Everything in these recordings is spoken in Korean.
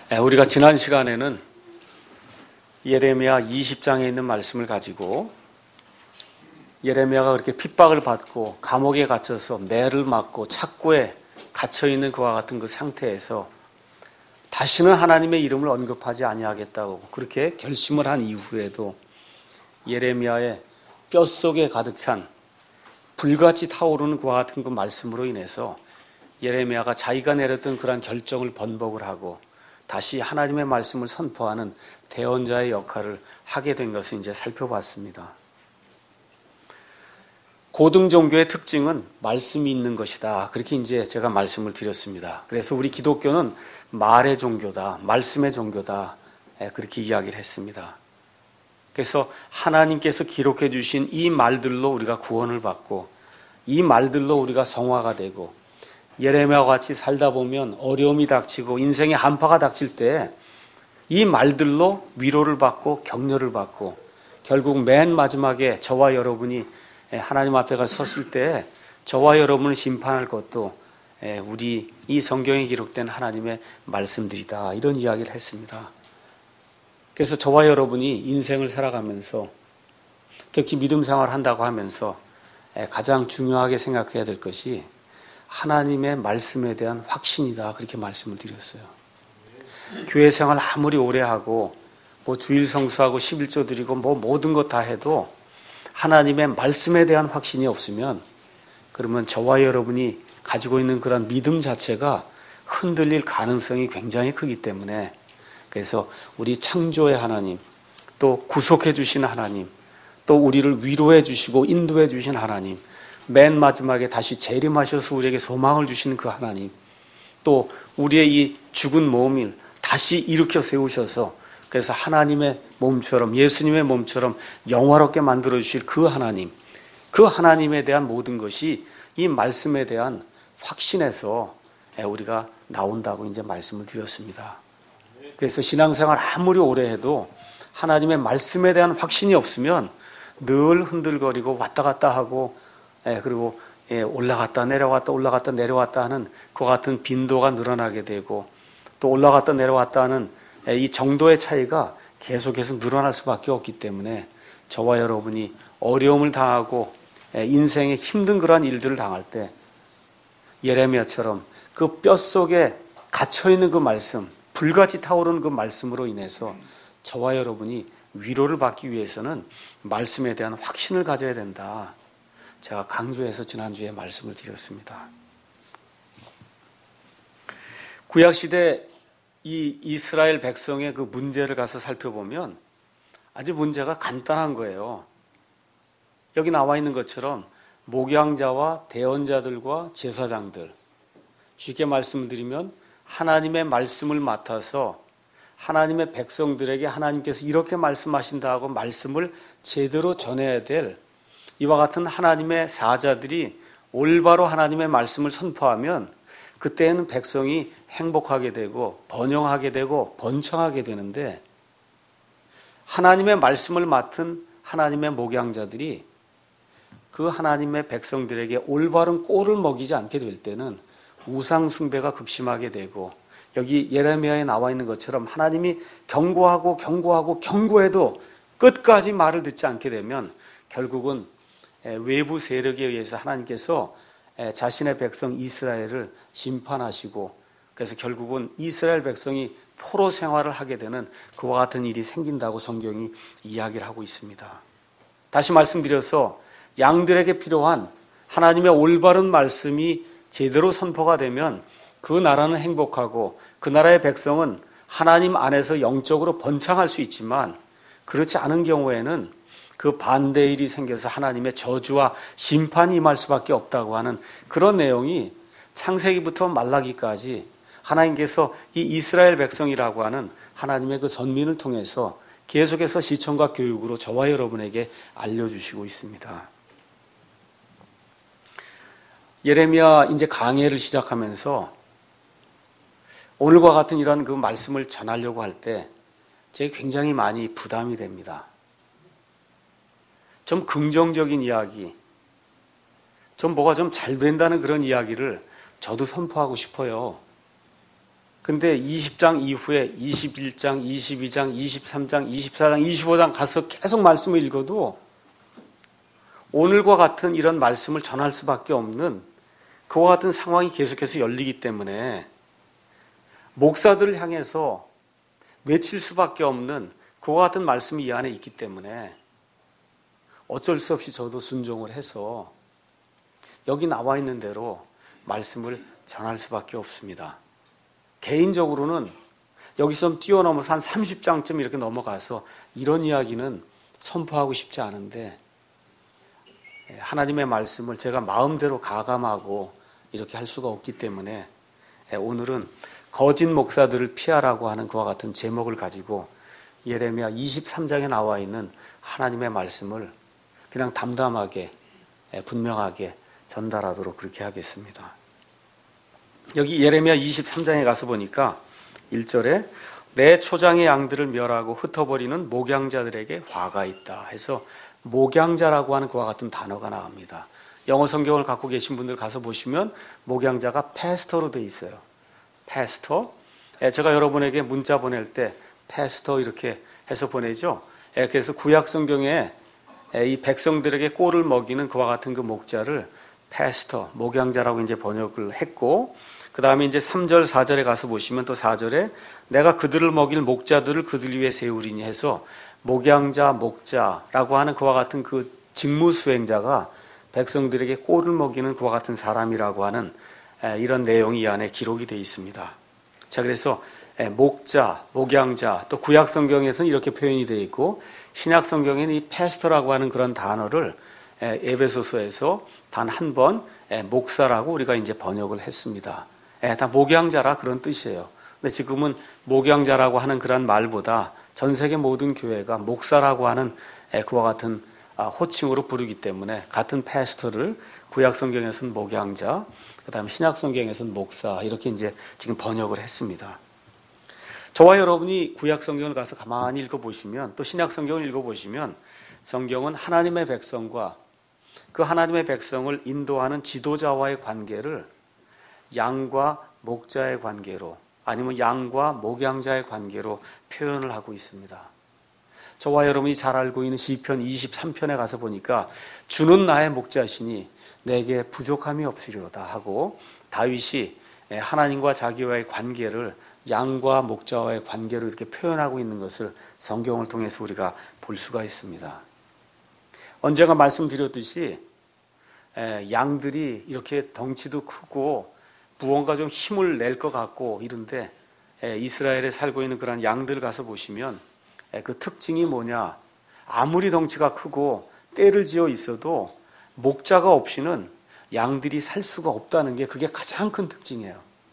우리가 지난 시간에는 예레미야 20장에 있는 말씀을 가지고 예레미야가 그렇게 핍박을 받고 감옥에 갇혀서 매를 맞고 착고에 갇혀있는 그와 같은 그 상태에서 다시는 하나님의 이름을 언급하지 아니하겠다고 그렇게 결심을 한 이후에도 예레미야의 뼛속에 가득 찬 불같이 타오르는 그와 같은 그 말씀으로 인해서 예레미야가 자기가 내렸던 그러한 결정을 번복을 하고 다시 하나님의 말씀을 선포하는 대언자의 역할을 하게 된 것을 이제 살펴봤습니다. 고등 종교의 특징은 말씀이 있는 것이다. 그렇게 이제 제가 말씀을 드렸습니다. 그래서 우리 기독교는 말의 종교다, 말씀의 종교다. 그렇게 이야기를 했습니다. 그래서 하나님께서 기록해 주신 이 말들로 우리가 구원을 받고 이 말들로 우리가 성화가 되고 예레미야와 같이 살다 보면 어려움이 닥치고 인생의 한파가 닥칠 때 이 말들로 위로를 받고 격려를 받고 결국 맨 마지막에 저와 여러분이 하나님 앞에 가서 섰을 때 저와 여러분을 심판할 것도 우리 이 성경에 기록된 하나님의 말씀들이다. 이런 이야기를 했습니다. 그래서 저와 여러분이 인생을 살아가면서 특히 믿음 생활을 한다고 하면서 가장 중요하게 생각해야 될 것이 하나님의 말씀에 대한 확신이다. 그렇게 말씀을 드렸어요. 교회 생활 아무리 오래 하고 주일 성수하고 11조 드리고 모든 것 다 해도 하나님의 말씀에 대한 확신이 없으면 그러면 저와 여러분이 가지고 있는 그런 믿음 자체가 흔들릴 가능성이 굉장히 크기 때문에 그래서 우리 창조의 하나님 또 구속해 주신 하나님 또 우리를 위로해 주시고 인도해 주신 하나님 맨 마지막에 다시 재림하셔서 우리에게 소망을 주시는 그 하나님 또 우리의 이 죽은 몸을 다시 일으켜 세우셔서 그래서 하나님의 몸처럼 예수님의 몸처럼 영화롭게 만들어 주실 그 하나님 그 하나님에 대한 모든 것이 이 말씀에 대한 확신에서 우리가 나온다고 이제 말씀을 드렸습니다. 그래서 신앙생활 아무리 오래 해도 하나님의 말씀에 대한 확신이 없으면 늘 흔들거리고 왔다 갔다 하고 그리고 올라갔다 내려갔다 올라갔다 내려갔다 하는 그와 같은 빈도가 늘어나게 되고 또 올라갔다 내려갔다 하는 이 정도의 차이가 계속해서 늘어날 수밖에 없기 때문에 저와 여러분이 어려움을 당하고 인생에 힘든 그러한 일들을 당할 때 예레미야처럼 그 뼛속에 갇혀있는 그 말씀 불같이 타오르는 그 말씀으로 인해서 저와 여러분이 위로를 받기 위해서는 말씀에 대한 확신을 가져야 된다. 제가 강조해서 지난주에 말씀을 드렸습니다. 구약시대 이 이스라엘 백성의 그 문제를 가서 살펴보면 아주 문제가 간단한 거예요. 여기 나와 있는 것처럼 목양자와 대언자들과 제사장들 쉽게 말씀을 드리면 하나님의 말씀을 맡아서 하나님의 백성들에게 하나님께서 이렇게 말씀하신다 하고 말씀을 제대로 전해야 될 이와 같은 하나님의 사자들이 올바로 하나님의 말씀을 선포하면 그때는 백성이 행복하게 되고 번영하게 되고 번창하게 되는데 하나님의 말씀을 맡은 하나님의 목양자들이 그 하나님의 백성들에게 올바른 꼴을 먹이지 않게 될 때는 우상 숭배가 극심하게 되고 여기 예레미야에 나와 있는 것처럼 하나님이 경고하고 경고하고 경고해도 끝까지 말을 듣지 않게 되면 결국은 외부 세력에 의해서 하나님께서 자신의 백성 이스라엘을 심판하시고 그래서 결국은 이스라엘 백성이 포로 생활을 하게 되는 그와 같은 일이 생긴다고 성경이 이야기를 하고 있습니다. 다시 말씀드려서 양들에게 필요한 하나님의 올바른 말씀이 제대로 선포가 되면 그 나라는 행복하고 그 나라의 백성은 하나님 안에서 영적으로 번창할 수 있지만 그렇지 않은 경우에는 그 반대의 일이 생겨서 하나님의 저주와 심판이 임할 수밖에 없다고 하는 그런 내용이 창세기부터 말라기까지 하나님께서 이 이스라엘 백성이라고 하는 하나님의 그 선민을 통해서 계속해서 시청과 교육으로 저와 여러분에게 알려주시고 있습니다. 예레미야 이제 강해를 시작하면서 오늘과 같은 이런 그 말씀을 전하려고 할 때 제게 굉장히 많이 부담이 됩니다. 좀 긍정적인 이야기, 좀 뭐가 좀 잘 된다는 그런 이야기를 저도 선포하고 싶어요. 근데 20장 이후에 21장, 22장, 23장, 24장, 25장 가서 계속 말씀을 읽어도 오늘과 같은 이런 말씀을 전할 수밖에 없는 그와 같은 상황이 계속해서 열리기 때문에 목사들을 향해서 외칠 수밖에 없는 그와 같은 말씀이 이 안에 있기 때문에 어쩔 수 없이 저도 순종을 해서 여기 나와 있는 대로 말씀을 전할 수밖에 없습니다. 개인적으로는 여기서 좀 뛰어넘어서 한 30장쯤 이렇게 넘어가서 이런 이야기는 선포하고 싶지 않은데 하나님의 말씀을 제가 마음대로 가감하고 이렇게 할 수가 없기 때문에 오늘은 거짓 목사들을 피하라고 하는 그와 같은 제목을 가지고 예레미야 23장에 나와 있는 하나님의 말씀을 그냥 담담하게 분명하게 전달하도록 그렇게 하겠습니다. 여기 예레미야 23장에 가서 보니까 1절에 내 초장의 양들을 멸하고 흩어버리는 목양자들에게 화가 있다 해서 목양자라고 하는 그와 같은 단어가 나옵니다. 영어 성경을 갖고 계신 분들 가서 보시면 목양자가 패스터로 되어 있어요. 패스터. 제가 여러분에게 문자 보낼 때 패스터 이렇게 해서 보내죠. 그래서 구약 성경에 이 백성들에게 꼴을 먹이는 그와 같은 그 목자를 패스터, 목양자라고 이제 번역을 했고, 그 다음에 이제 3절, 4절에 가서 보시면 또 4절에 내가 그들을 먹일 목자들을 그들 위에 세우리니 해서 목양자, 목자라고 하는 그와 같은 그 직무 수행자가 백성들에게 꼴을 먹이는 그와 같은 사람이라고 하는 이런 내용이 이 안에 기록이 되어 있습니다. 자, 그래서 목자, 목양자, 또 구약 성경에서는 이렇게 표현이 되어 있고 신약 성경에는 이 패스터라고 하는 그런 단어를 에베소서에서 단 한 번 목사라고 우리가 이제 번역을 했습니다. 다 목양자라 그런 뜻이에요. 근데 지금은 목양자라고 하는 그런 말보다 전 세계 모든 교회가 목사라고 하는 그와 같은 호칭으로 부르기 때문에 같은 패스터를 구약 성경에서는 목양자, 그다음에 신약 성경에서는 목사 이렇게 이제 지금 번역을 했습니다. 저와 여러분이 구약 성경을 가서 가만히 읽어보시면 또 신약 성경을 읽어보시면 성경은 하나님의 백성과 그 하나님의 백성을 인도하는 지도자와의 관계를 양과 목자의 관계로 아니면 양과 목양자의 관계로 표현을 하고 있습니다. 저와 여러분이 잘 알고 있는 시편 23편에 가서 보니까 주는 나의 목자시니 내게 부족함이 없으리로다 하고 다윗이 하나님과 자기와의 관계를 양과 목자와의 관계로 이렇게 표현하고 있는 것을 성경을 통해서 우리가 볼 수가 있습니다. 언젠가 말씀드렸듯이 양들이 이렇게 덩치도 크고 무언가 좀 힘을 낼 것 같고 이런데 이스라엘에 살고 있는 그런 양들 가서 보시면 그 특징이 뭐냐, 아무리 덩치가 크고 떼를 지어 있어도 목자가 없이는 양들이 살 수가 없다는 게 그게 가장 큰 특징이에요.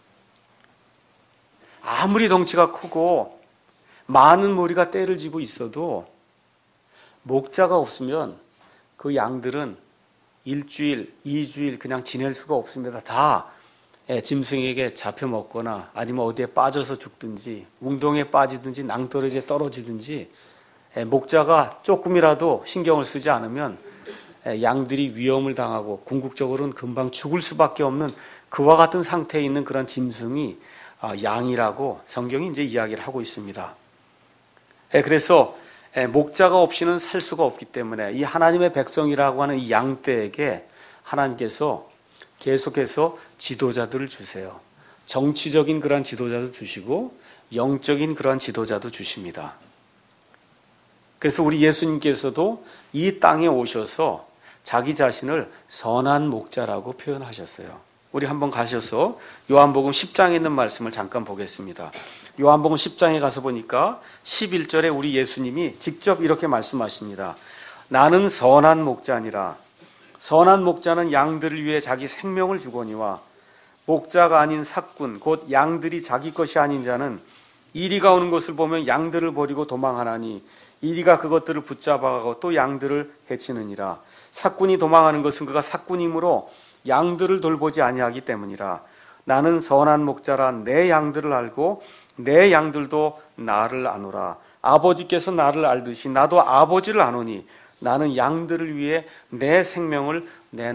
아무리 덩치가 크고 많은 무리가 떼를 지고 있어도 목자가 없으면 그 양들은 일주일, 2주일 그냥 지낼 수가 없습니다. 다 짐승에게 잡혀 먹거나 아니면 어디에 빠져서 죽든지 웅덩이에 빠지든지 낭떠러지에 떨어지든지 목자가 조금이라도 신경을 쓰지 않으면 양들이 위험을 당하고 궁극적으로는 금방 죽을 수밖에 없는 그와 같은 상태에 있는 그런 짐승이 양이라고 성경이 이제 이야기를 하고 있습니다. 그래서 목자가 없이는 살 수가 없기 때문에 이 하나님의 백성이라고 하는 이 양떼에게 하나님께서 계속해서 지도자들을 주세요. 정치적인 그러한 지도자도 주시고 영적인 그러한 지도자도 주십니다. 그래서 우리 예수님께서도 이 땅에 오셔서 자기 자신을 선한 목자라고 표현하셨어요. 우리 한번 가셔서 요한복음 10장에 있는 말씀을 잠깐 보겠습니다. 요한복음 10장에 가서 보니까 11절에 우리 예수님이 직접 이렇게 말씀하십니다. 나는 선한 목자니라. 선한 목자는 양들을 위해 자기 생명을 주거니와 목자가 아닌 삭군 곧 양들이 자기 것이 아닌 자는 이리가 오는 것을 보면 양들을 버리고 도망하나니 이리가 그것들을 붙잡아가고 또 양들을 해치느니라. 삭군이 도망하는 것은 그가 삭군이므로 양들을 돌보지 아니하기 때문이라. 나는 선한 목자라 내 양들을 알고 내 양들도 나를 아노라. 아버지께서 나를 알듯이 나도 아버지를 아노니 나는 양들을 위해 내 생명을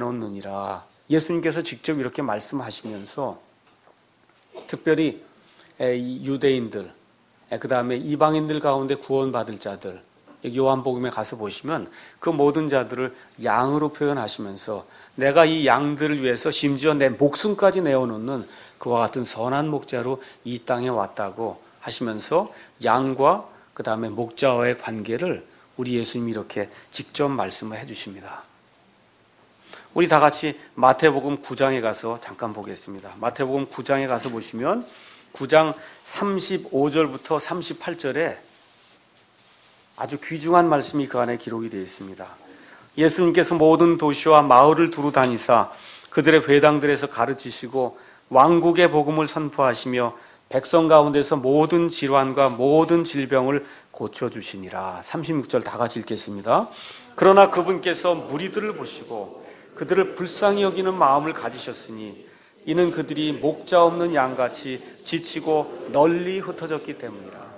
내놓느니라. 예수님께서 직접 이렇게 말씀하시면서 특별히 이 유대인들, 그 다음에 이방인들 가운데 구원받을 자들, 여기 요한복음에 가서 보시면 그 모든 자들을 양으로 표현하시면서 내가 이 양들을 위해서 심지어 내 목숨까지 내어놓는 그와 같은 선한 목자로 이 땅에 왔다고 하시면서 양과 그 다음에 목자와의 관계를 우리 예수님이 이렇게 직접 말씀을 해주십니다. 우리 다 같이 마태복음 9장에 가서 잠깐 보겠습니다. 마태복음 9장에 가서 보시면 9장 35절부터 38절에 아주 귀중한 말씀이 그 안에 기록이 되어 있습니다. 예수님께서 모든 도시와 마을을 두루 다니사 그들의 회당들에서 가르치시고 왕국의 복음을 선포하시며 백성 가운데서 모든 질환과 모든 질병을 고쳐주시니라. 36절 다 같이 읽겠습니다. 그러나 그분께서 무리들을 보시고 그들을 불쌍히 여기는 마음을 가지셨으니 이는 그들이 목자 없는 양같이 지치고 널리 흩어졌기 때문이라.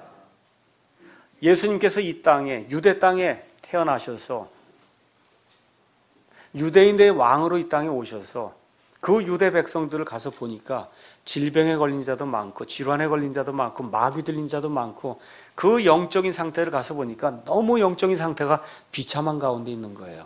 예수님께서 이 땅에 유대 땅에 태어나셔서 유대인의 왕으로 이 땅에 오셔서 그 유대 백성들을 가서 보니까 질병에 걸린 자도 많고 질환에 걸린 자도 많고 마귀 들린 자도 많고 그 영적인 상태를 가서 보니까 너무 영적인 상태가 비참한 가운데 있는 거예요.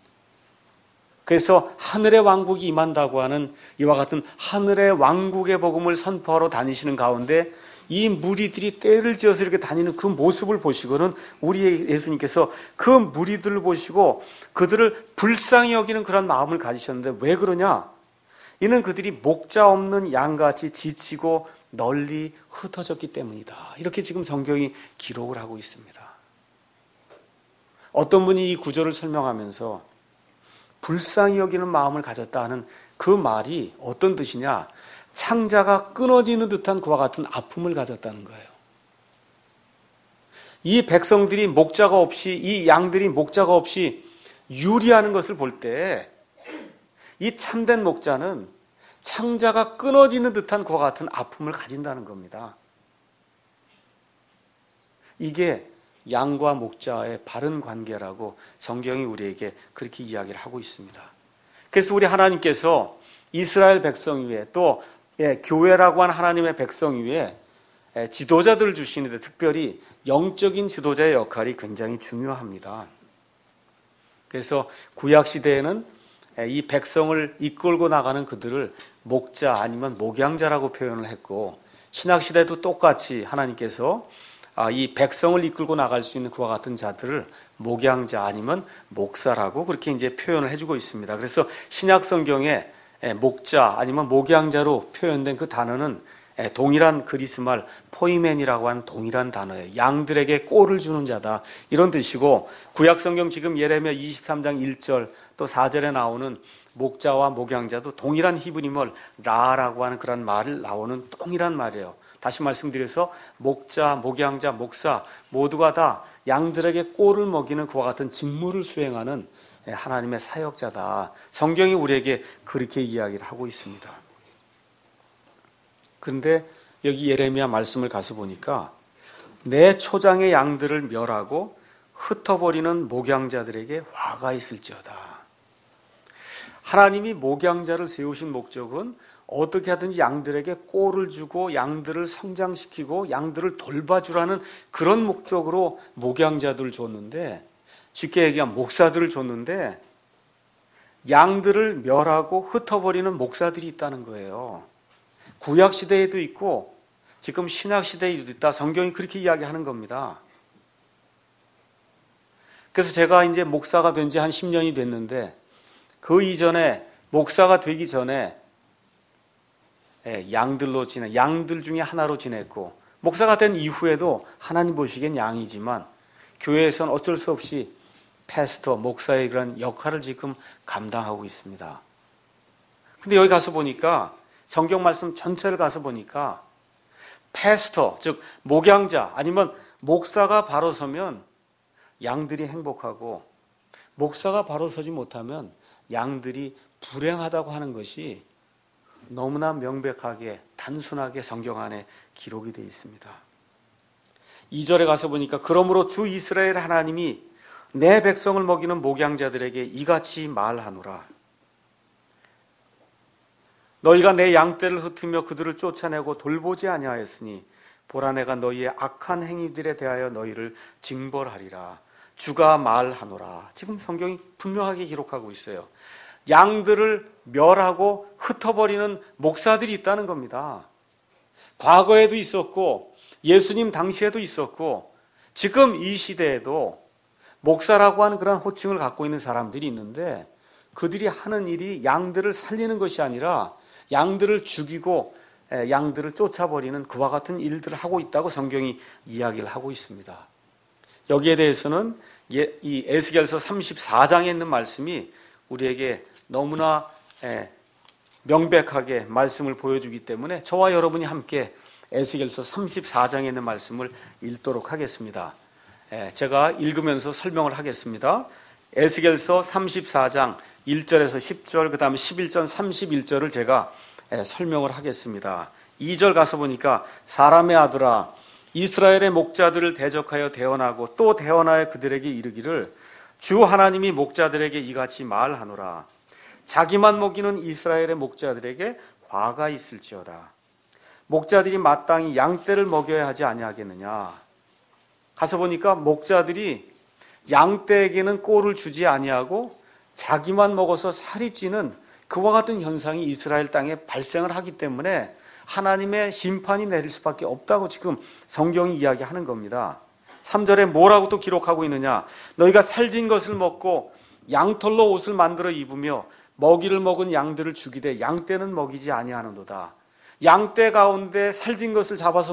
그래서 하늘의 왕국이 임한다고 하는 이와 같은 하늘의 왕국의 복음을 선포하러 다니시는 가운데 이 무리들이 때를 지어서 이렇게 다니는 그 모습을 보시고는 우리 예수님께서 그 무리들을 보시고 그들을 불쌍히 여기는 그런 마음을 가지셨는데 왜 그러냐? 이는 그들이 목자 없는 양같이 지치고 널리 흩어졌기 때문이다. 이렇게 지금 성경이 기록을 하고 있습니다. 어떤 분이 이 구절을 설명하면서 불쌍히 여기는 마음을 가졌다 하는 그 말이 어떤 뜻이냐? 창자가 끊어지는 듯한 그와 같은 아픔을 가졌다는 거예요. 이 백성들이 목자가 없이, 이 양들이 목자가 없이 유리하는 것을 볼 때 이 참된 목자는 창자가 끊어지는 듯한 그와 같은 아픔을 가진다는 겁니다. 이게 양과 목자의 바른 관계라고 성경이 우리에게 그렇게 이야기를 하고 있습니다. 그래서 우리 하나님께서 이스라엘 백성 위에 또 교회라고 하는 하나님의 백성 위에 지도자들을 주시는데 특별히 영적인 지도자의 역할이 굉장히 중요합니다. 그래서 구약시대에는 이 백성을 이끌고 나가는 그들을 목자 아니면 목양자라고 표현을 했고 신약시대도 똑같이 하나님께서 이 백성을 이끌고 나갈 수 있는 그와 같은 자들을 목양자 아니면 목사라고 그렇게 이제 표현을 해주고 있습니다. 그래서 신약 성경에 목자 아니면 목양자로 표현된 그 단어는 동일한 그리스말 포이멘이라고 하는 동일한 단어예요. 양들에게 꼴을 주는 자다 이런 뜻이고 구약 성경 지금 예레미야 23장 1절 또 4절에 나오는 목자와 목양자도 동일한 히브리말 라라고 하는 그런 말을 나오는 동일한 말이에요. 다시 말씀드려서 목자, 목양자, 목사 모두가 다 양들에게 꼴을 먹이는 그와 같은 직무를 수행하는 하나님의 사역자다. 성경이 우리에게 그렇게 이야기를 하고 있습니다. 그런데 여기 예레미야 말씀을 가서 보니까 내 초장의 양들을 멸하고 흩어버리는 목양자들에게 화가 있을지어다. 하나님이 목양자를 세우신 목적은 어떻게 하든지 양들에게 꼴을 주고 양들을 성장시키고 양들을 돌봐주라는 그런 목적으로 목양자들을 줬는데 쉽게 얘기하면 목사들을 줬는데 양들을 멸하고 흩어버리는 목사들이 있다는 거예요. 구약시대에도 있고 지금 신약시대에도 있다. 성경이 그렇게 이야기하는 겁니다. 그래서 제가 이제 목사가 된 지 한 10년이 됐는데 그 이전에 목사가 되기 전에 양들 중에 하나로 지냈고 목사가 된 이후에도 하나님 보시기엔 양이지만 교회에서는 어쩔 수 없이 패스터, 목사의 그런 역할을 지금 감당하고 있습니다. 근데 여기 가서 보니까 성경 말씀 전체를 가서 보니까 패스터, 즉 목양자 아니면 목사가 바로 서면 양들이 행복하고 목사가 바로 서지 못하면 양들이 불행하다고 하는 것이 너무나 명백하게 단순하게 성경 안에 기록이 되어 있습니다. 2절에 가서 보니까 그러므로 주 이스라엘 하나님이 내 백성을 먹이는 목양자들에게 이같이 말하노라. 너희가 내 양떼를 흩으며 그들을 쫓아내고 돌보지 아니하였으니 보라 내가 너희의 악한 행위들에 대하여 너희를 징벌하리라. 주가 말하노라. 지금 성경이 분명하게 기록하고 있어요. 양들을 멸하고 흩어버리는 목사들이 있다는 겁니다. 과거에도 있었고 예수님 당시에도 있었고 지금 이 시대에도 목사라고 하는 그런 호칭을 갖고 있는 사람들이 있는데 그들이 하는 일이 양들을 살리는 것이 아니라 양들을 죽이고 양들을 쫓아버리는 그와 같은 일들을 하고 있다고 성경이 이야기를 하고 있습니다. 여기에 대해서는 이 에스겔서 34장에 있는 말씀이 우리에게 너무나 명백하게 말씀을 보여주기 때문에 저와 여러분이 함께 에스겔서 34장에 있는 말씀을 읽도록 하겠습니다. 제가 읽으면서 설명을 하겠습니다. 에스겔서 34장 1절에서 10절 그 다음에 11절 31절을 제가 설명을 하겠습니다. 2절 가서 보니까 사람의 아들아 이스라엘의 목자들을 대적하여 대언하고 또 대언하여 그들에게 이르기를 주 하나님이 목자들에게 이같이 말하노라. 자기만 먹이는 이스라엘의 목자들에게 화가 있을지어다. 목자들이 마땅히 양떼를 먹여야 하지 아니하겠느냐. 가서 보니까 목자들이 양떼에게는 꼴을 주지 아니하고 자기만 먹어서 살이 찌는 그와 같은 현상이 이스라엘 땅에 발생을 하기 때문에 하나님의 심판이 내릴 수밖에 없다고 지금 성경이 이야기하는 겁니다. 3절에 뭐라고 또 기록하고 있느냐. 너희가 살진 것을 먹고 양털로 옷을 만들어 입으며 먹이를 먹은 양들을 죽이되 양떼는 먹이지 아니하는도다. 양떼 가운데 살진 것을 잡아서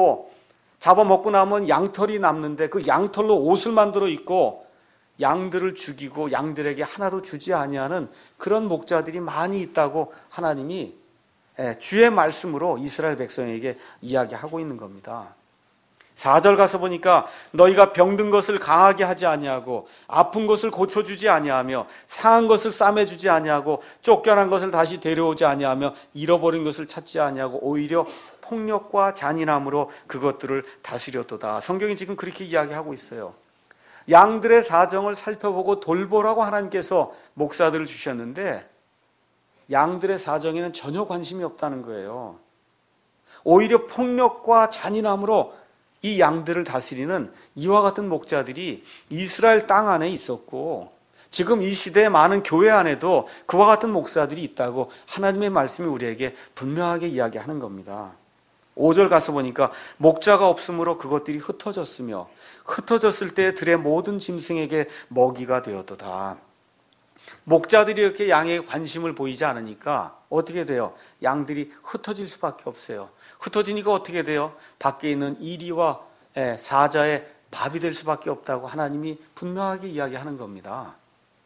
잡아먹고 나면 양털이 남는데 그 양털로 옷을 만들어 입고 양들을 죽이고 양들에게 하나도 주지 아니하는 그런 목자들이 많이 있다고 하나님이 주의 말씀으로 이스라엘 백성에게 이야기하고 있는 겁니다. 4절 가서 보니까 너희가 병든 것을 강하게 하지 아니하고 아픈 것을 고쳐주지 아니하며 상한 것을 싸매주지 아니하고 쫓겨난 것을 다시 데려오지 아니하며 잃어버린 것을 찾지 아니하고 오히려 폭력과 잔인함으로 그것들을 다스렸도다. 성경이 지금 그렇게 이야기하고 있어요. 양들의 사정을 살펴보고 돌보라고 하나님께서 목사들을 주셨는데 양들의 사정에는 전혀 관심이 없다는 거예요. 오히려 폭력과 잔인함으로 이 양들을 다스리는 이와 같은 목자들이 이스라엘 땅 안에 있었고 지금 이 시대의 많은 교회 안에도 그와 같은 목사들이 있다고 하나님의 말씀이 우리에게 분명하게 이야기하는 겁니다. 5절 가서 보니까 목자가 없으므로 그것들이 흩어졌으며 흩어졌을 때 들의 모든 짐승에게 먹이가 되었도다. 목자들이 이렇게 양에게 관심을 보이지 않으니까 어떻게 돼요? 양들이 흩어질 수밖에 없어요. 흩어지니까 어떻게 돼요? 밖에 있는 이리와 사자의 밥이 될 수밖에 없다고 하나님이 분명하게 이야기하는 겁니다.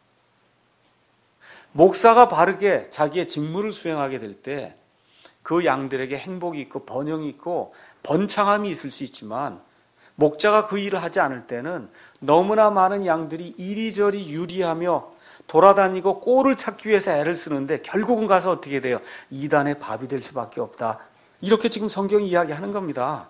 목사가 바르게 자기의 직무를 수행하게 될 때 그 양들에게 행복이 있고 번영이 있고 번창함이 있을 수 있지만 목자가 그 일을 하지 않을 때는 너무나 많은 양들이 이리저리 유리하며 돌아다니고 꼴을 찾기 위해서 애를 쓰는데 결국은 가서 어떻게 돼요? 이단의 밥이 될 수밖에 없다. 이렇게 지금 성경이 이야기하는 겁니다.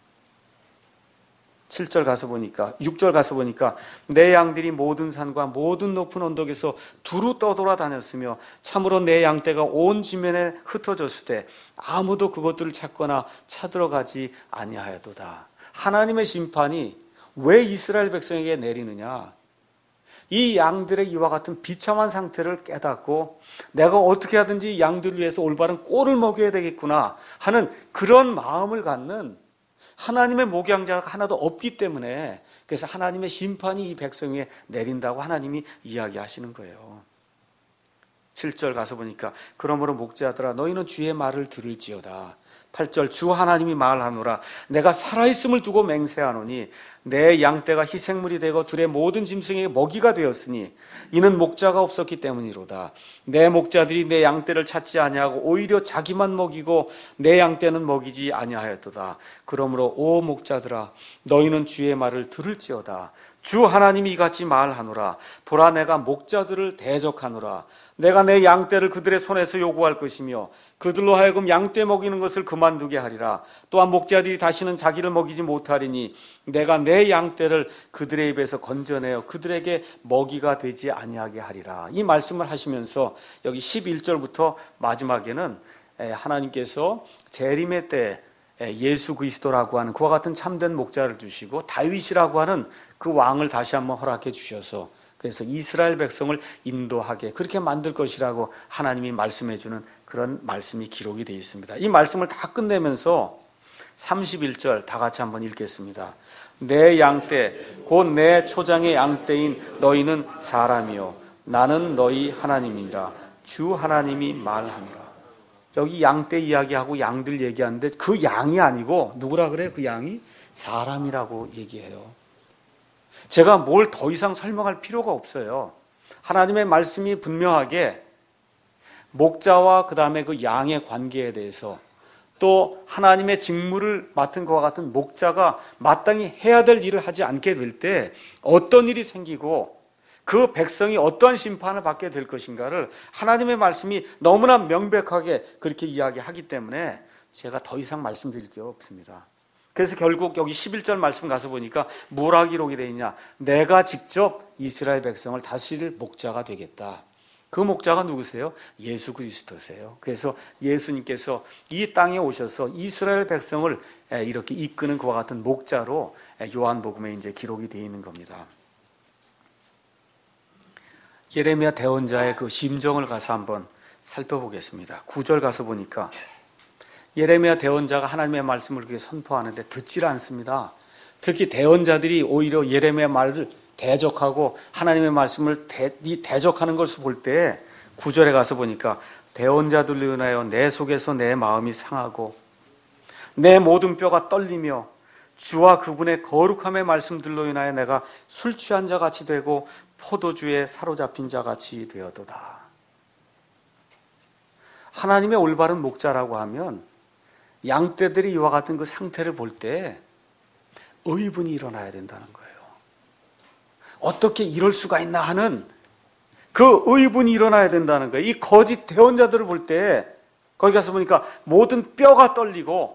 6절 가서 보니까 내 양들이 모든 산과 모든 높은 언덕에서 두루 떠돌아다녔으며 참으로 내 양떼가 온 지면에 흩어졌을 때 아무도 그것들을 찾거나 찾으러가지 아니하여도다. 하나님의 심판이 왜 이스라엘 백성에게 내리느냐? 이 양들의 이와 같은 비참한 상태를 깨닫고 내가 어떻게 하든지 양들을 위해서 올바른 꼴을 먹여야 되겠구나 하는 그런 마음을 갖는 하나님의 목양자가 하나도 없기 때문에 그래서 하나님의 심판이 이 백성에 내린다고 하나님이 이야기하시는 거예요. 7절 가서 보니까 그러므로 목자들아 너희는 주의 말을 들을지어다. 8절 주 하나님이 말하노라. 내가 살아있음을 두고 맹세하노니 내 양떼가 희생물이 되고 들의 모든 짐승에게 먹이가 되었으니 이는 목자가 없었기 때문이로다. 내 목자들이 내 양떼를 찾지 아니하고 오히려 자기만 먹이고 내 양떼는 먹이지 아니하였도다. 그러므로 오 목자들아 너희는 주의 말을 들을지어다. 주 하나님이 이같이 말하노라. 보라 내가 목자들을 대적하노라. 내가 내 양떼를 그들의 손에서 요구할 것이며 그들로 하여금 양떼 먹이는 것을 그만두게 하리라. 또한 목자들이 다시는 자기를 먹이지 못하리니 내가 내 양떼를 그들의 입에서 건져내어 그들에게 먹이가 되지 아니하게 하리라. 이 말씀을 하시면서 여기 11절부터 마지막에는 하나님께서 재림의 때 예수 그리스도라고 하는 그와 같은 참된 목자를 주시고 다윗이라고 하는 그 왕을 다시 한번 허락해 주셔서 그래서 이스라엘 백성을 인도하게 그렇게 만들 것이라고 하나님이 말씀해 주는 그런 말씀이 기록이 되어 있습니다. 이 말씀을 다 끝내면서 31절 다 같이 한번 읽겠습니다. 내 양떼 곧 내 초장의 양떼인 너희는 사람이요 나는 너희 하나님이라 주 하나님이 말하노라. 여기 양떼 이야기하고 양들 얘기하는데 그 양이 아니고 누구라 그래요? 그 양이 사람이라고 얘기해요. 제가 뭘 더 이상 설명할 필요가 없어요. 하나님의 말씀이 분명하게 목자와 그 다음에 그 양의 관계에 대해서 또 하나님의 직무를 맡은 것과 같은 목자가 마땅히 해야 될 일을 하지 않게 될 때 어떤 일이 생기고 그 백성이 어떠한 심판을 받게 될 것인가를 하나님의 말씀이 너무나 명백하게 그렇게 이야기하기 때문에 제가 더 이상 말씀드릴 게 없습니다. 그래서 결국 여기 11절 말씀 가서 보니까 뭐라 기록이 되어 있냐? 내가 직접 이스라엘 백성을 다스릴 목자가 되겠다. 그 목자가 누구세요? 예수 그리스도세요. 그래서 예수님께서 이 땅에 오셔서 이스라엘 백성을 이렇게 이끄는 그와 같은 목자로 요한복음에 이제 기록이 되어 있는 겁니다. 예레미야 대언자의 그 심정을 가서 한번 살펴보겠습니다. 9절 가서 보니까 예레미야 대언자가 하나님의 말씀을 그렇게 선포하는데 듣질 않습니다. 특히 대언자들이 오히려 예레미야 말을 대적하고 하나님의 말씀을 대적하는 것을 볼 때 9절에 가서 보니까 대언자들로 인하여 내 속에서 내 마음이 상하고 내 모든 뼈가 떨리며 주와 그분의 거룩함의 말씀들로 인하여 내가 술 취한 자 같이 되고 포도주에 사로잡힌 자 같이 되어도다. 하나님의 올바른 목자라고 하면 양떼들이 이와 같은 그 상태를 볼 때 의분이 일어나야 된다는 거예요. 어떻게 이럴 수가 있나 하는 그 의분이 일어나야 된다는 거예요. 이 거짓 대언자들을 볼 때 거기 가서 보니까 모든 뼈가 떨리고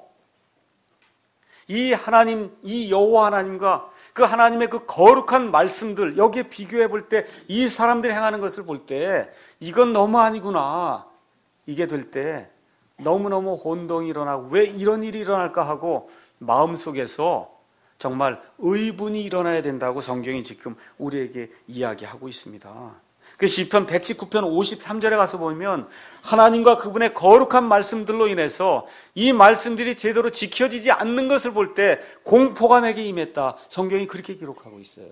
이 하나님, 이 여호와 하나님과 그 하나님의 그 거룩한 말씀들 여기에 비교해 볼 때 이 사람들이 행하는 것을 볼 때 이건 너무 아니구나. 이게 될 때 너무너무 혼동이 일어나고 왜 이런 일이 일어날까 하고 마음속에서 정말 의분이 일어나야 된다고 성경이 지금 우리에게 이야기하고 있습니다. 그 시편 119편 53절에 가서 보면 하나님과 그분의 거룩한 말씀들로 인해서 이 말씀들이 제대로 지켜지지 않는 것을 볼 때 공포가 내게 임했다. 성경이 그렇게 기록하고 있어요.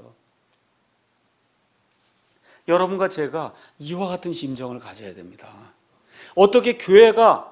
여러분과 제가 이와 같은 심정을 가져야 됩니다. 어떻게 교회가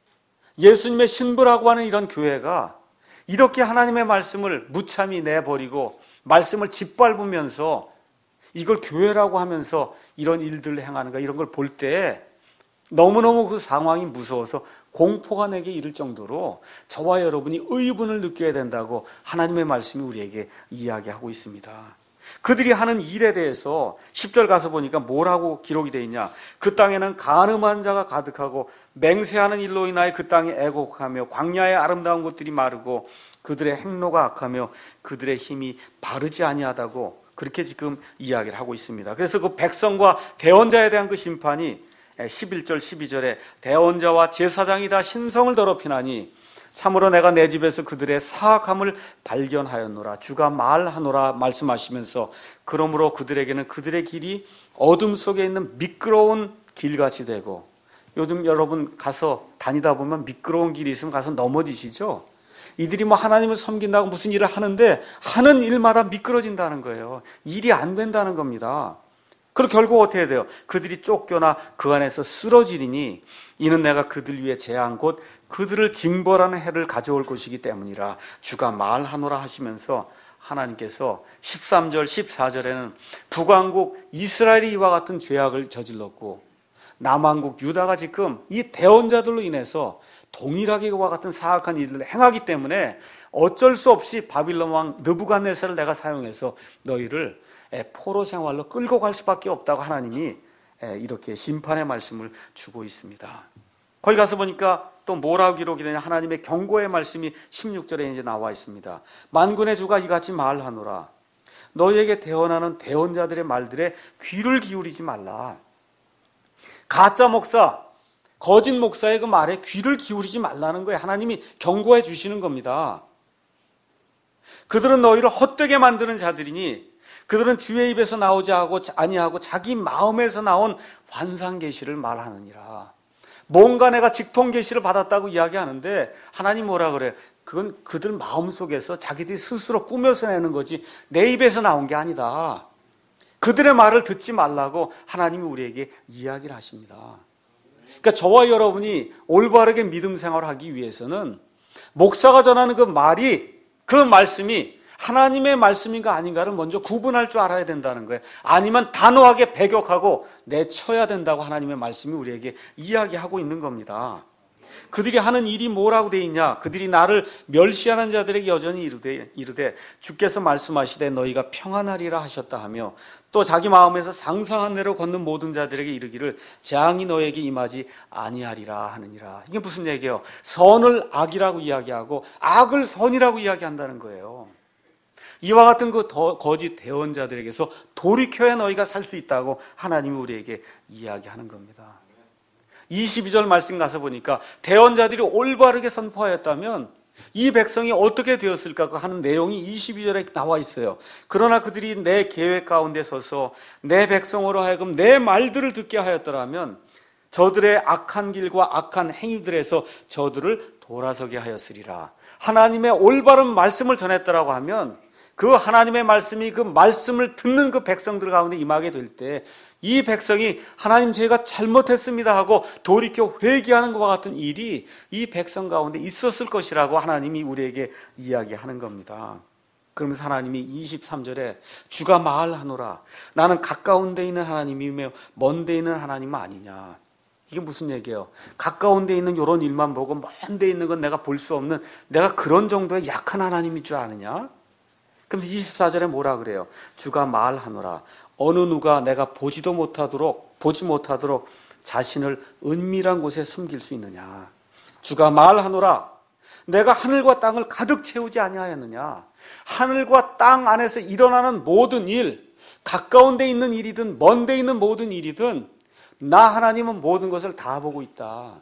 예수님의 신부라고 하는 이런 교회가 이렇게 하나님의 말씀을 무참히 내버리고 말씀을 짓밟으면서 이걸 교회라고 하면서 이런 일들을 행하는가 이런 걸 볼 때 너무너무 그 상황이 무서워서 공포가 내게 이를 정도로 저와 여러분이 의분을 느껴야 된다고 하나님의 말씀이 우리에게 이야기하고 있습니다. 그들이 하는 일에 대해서 10절 가서 보니까 뭐라고 기록이 되어 있냐? 그 땅에는 간음한 자가 가득하고 맹세하는 일로 인하여 그 땅이 애곡하며 광야의 아름다운 곳들이 마르고 그들의 행로가 악하며 그들의 힘이 바르지 아니하다고 그렇게 지금 이야기를 하고 있습니다. 그래서 그 백성과 대언자에 대한 그 심판이 11절 12절에 대언자와 제사장이 다 신성을 더럽히나니 참으로 내가 내 집에서 그들의 사악함을 발견하였노라. 주가 말하노라 말씀하시면서 그러므로 그들에게는 그들의 길이 어둠 속에 있는 미끄러운 길같이 되고 요즘 여러분 가서 다니다 보면 미끄러운 길이 있으면 가서 넘어지시죠? 이들이 뭐 하나님을 섬긴다고 무슨 일을 하는데 하는 일마다 미끄러진다는 거예요. 일이 안 된다는 겁니다. 그리고 결국 어떻게 돼요? 그들이 쫓겨나 그 안에서 쓰러지리니 이는 내가 그들 위에 재한 곧 그들을 징벌하는 해를 가져올 것이기 때문이라 주가 말하노라 하시면서 하나님께서 13절 14절에는 북왕국 이스라엘이 이와 같은 죄악을 저질렀고 남왕국 유다가 지금 이 대언자들로 인해서 동일하게 이와 같은 사악한 일들을 행하기 때문에 어쩔 수 없이 바빌론 왕 느부갓네살을 내가 사용해서 너희를 포로 생활로 끌고 갈 수밖에 없다고 하나님이 이렇게 심판의 말씀을 주고 있습니다. 거기 가서 보니까 또 뭐라고 기록이 되냐? 하나님의 경고의 말씀이 16절에 이제 나와 있습니다. 만군의 주가 이같이 말하노라. 너희에게 대언하는 대언자들의 말들에 귀를 기울이지 말라. 가짜 목사, 거짓 목사의 그 말에 귀를 기울이지 말라는 거예요. 하나님이 경고해 주시는 겁니다. 그들은 너희를 헛되게 만드는 자들이니 그들은 주의 입에서 나오지 아니하고 자기 마음에서 나온 환상 계시를 말하느니라. 뭔가 내가 직통 계시를 받았다고 이야기하는데 하나님 뭐라 그래요? 그건 그들 마음속에서 자기들이 스스로 꾸며서 내는 거지 내 입에서 나온 게 아니다. 그들의 말을 듣지 말라고 하나님이 우리에게 이야기를 하십니다. 그러니까 저와 여러분이 올바르게 믿음 생활을 하기 위해서는 목사가 전하는 그 말이, 그 말씀이 하나님의 말씀인가 아닌가를 먼저 구분할 줄 알아야 된다는 거예요. 아니면 단호하게 배격하고 내쳐야 된다고 하나님의 말씀이 우리에게 이야기하고 있는 겁니다. 그들이 하는 일이 뭐라고 돼 있냐? 그들이 나를 멸시하는 자들에게 여전히 이르되 주께서 말씀하시되 너희가 평안하리라 하셨다 하며 또 자기 마음에서 상상한 대로 걷는 모든 자들에게 이르기를 재앙이 너에게 임하지 아니하리라 하느니라. 이게 무슨 얘기예요? 선을 악이라고 이야기하고 악을 선이라고 이야기한다는 거예요. 이와 같은 그 거짓 대언자들에게서 돌이켜야 너희가 살 수 있다고 하나님이 우리에게 이야기하는 겁니다. 22절 말씀 가서 보니까 대언자들이 올바르게 선포하였다면 이 백성이 어떻게 되었을까 하는 내용이 22절에 나와 있어요. 그러나 그들이 내 계획 가운데 서서 내 백성으로 하여금 내 말들을 듣게 하였더라면 저들의 악한 길과 악한 행위들에서 저들을 돌아서게 하였으리라. 하나님의 올바른 말씀을 전했더라고 하면 그 하나님의 말씀이 그 말씀을 듣는 그 백성들 가운데 임하게 될 때 이 백성이 하나님 저희가 잘못했습니다 하고 돌이켜 회개하는 것과 같은 일이 이 백성 가운데 있었을 것이라고 하나님이 우리에게 이야기하는 겁니다. 그러면서 하나님이 23절에 주가 말하노라 나는 가까운 데 있는 하나님이며 먼 데 있는 하나님은 아니냐. 이게 무슨 얘기예요? 가까운 데 있는 이런 일만 보고 먼 데 있는 건 내가 볼 수 없는 내가 그런 정도의 약한 하나님일 줄 아느냐? 그럼 24절에 뭐라 그래요? 주가 말하노라 어느 누가 내가 보지 못하도록 자신을 은밀한 곳에 숨길 수 있느냐. 주가 말하노라 내가 하늘과 땅을 가득 채우지 아니하였느냐. 하늘과 땅 안에서 일어나는 모든 일, 가까운 데 있는 일이든 먼 데 있는 모든 일이든 나 하나님은 모든 것을 다 보고 있다.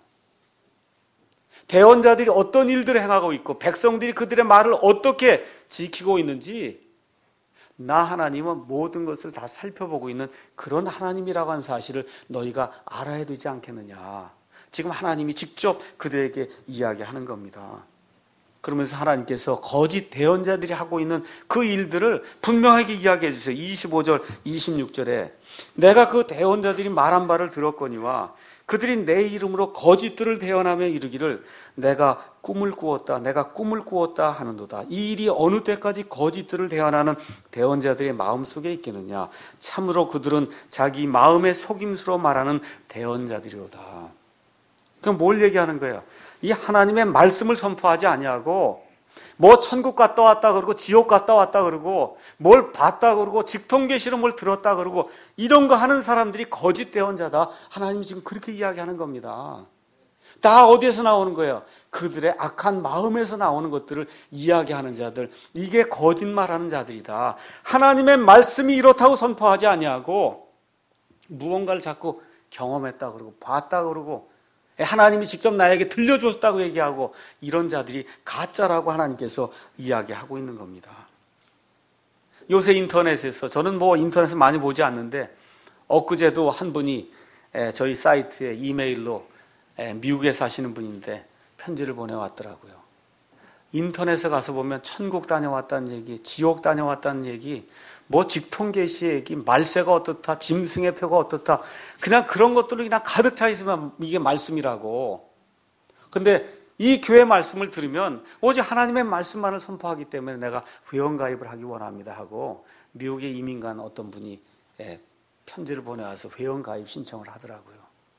대언자들이 어떤 일들을 행하고 있고 백성들이 그들의 말을 어떻게 지키고 있는지 나 하나님은 모든 것을 다 살펴보고 있는 그런 하나님이라고 하는 사실을 너희가 알아야 되지 않겠느냐. 지금 하나님이 직접 그들에게 이야기하는 겁니다. 그러면서 하나님께서 거짓 대언자들이 하고 있는 그 일들을 분명하게 이야기해 주세요. 25절 26절에 내가 그 대언자들이 말한 바를 들었거니와 그들이 내 이름으로 거짓들을 대언하며 이르기를 내가 꿈을 꾸었다 하는도다. 이 일이 어느 때까지 거짓들을 대언하는 대언자들의 마음속에 있겠느냐. 참으로 그들은 자기 마음의 속임수로 말하는 대언자들이로다. 그럼 뭘 얘기하는 거예요? 이 하나님의 말씀을 선포하지 아니하고 뭐 천국 갔다 왔다 그러고 지옥 갔다 왔다 그러고 뭘 봤다 그러고 직통계시로 뭘 들었다 그러고 이런 거 하는 사람들이 거짓 대언자다. 하나님이 지금 그렇게 이야기하는 겁니다. 다 어디에서 나오는 거예요? 그들의 악한 마음에서 나오는 것들을 이야기하는 자들, 이게 거짓말하는 자들이다. 하나님의 말씀이 이렇다고 선포하지 아니하고 무언가를 자꾸 경험했다 그러고 봤다 그러고 하나님이 직접 나에게 들려주었다고 얘기하고 이런 자들이 가짜라고 하나님께서 이야기하고 있는 겁니다. 요새 인터넷에서 저는 뭐 인터넷을 많이 보지 않는데 엊그제도 한 분이 저희 사이트에 이메일로 미국에 사시는 분인데 편지를 보내왔더라고요. 인터넷에 가서 보면 천국 다녀왔다는 얘기, 지옥 다녀왔다는 얘기, 뭐 직통계시의 얘기, 말세가 어떻다, 짐승의 표가 어떻다, 그냥 그런 것들로 그냥 가득 차 있으면 이게 말씀이라고. 근데 이 교회 말씀을 들으면 오직 하나님의 말씀만을 선포하기 때문에 내가 회원가입을 하기 원합니다 하고 미국에 이민 간 어떤 분이 편지를 보내와서 회원가입 신청을 하더라고요.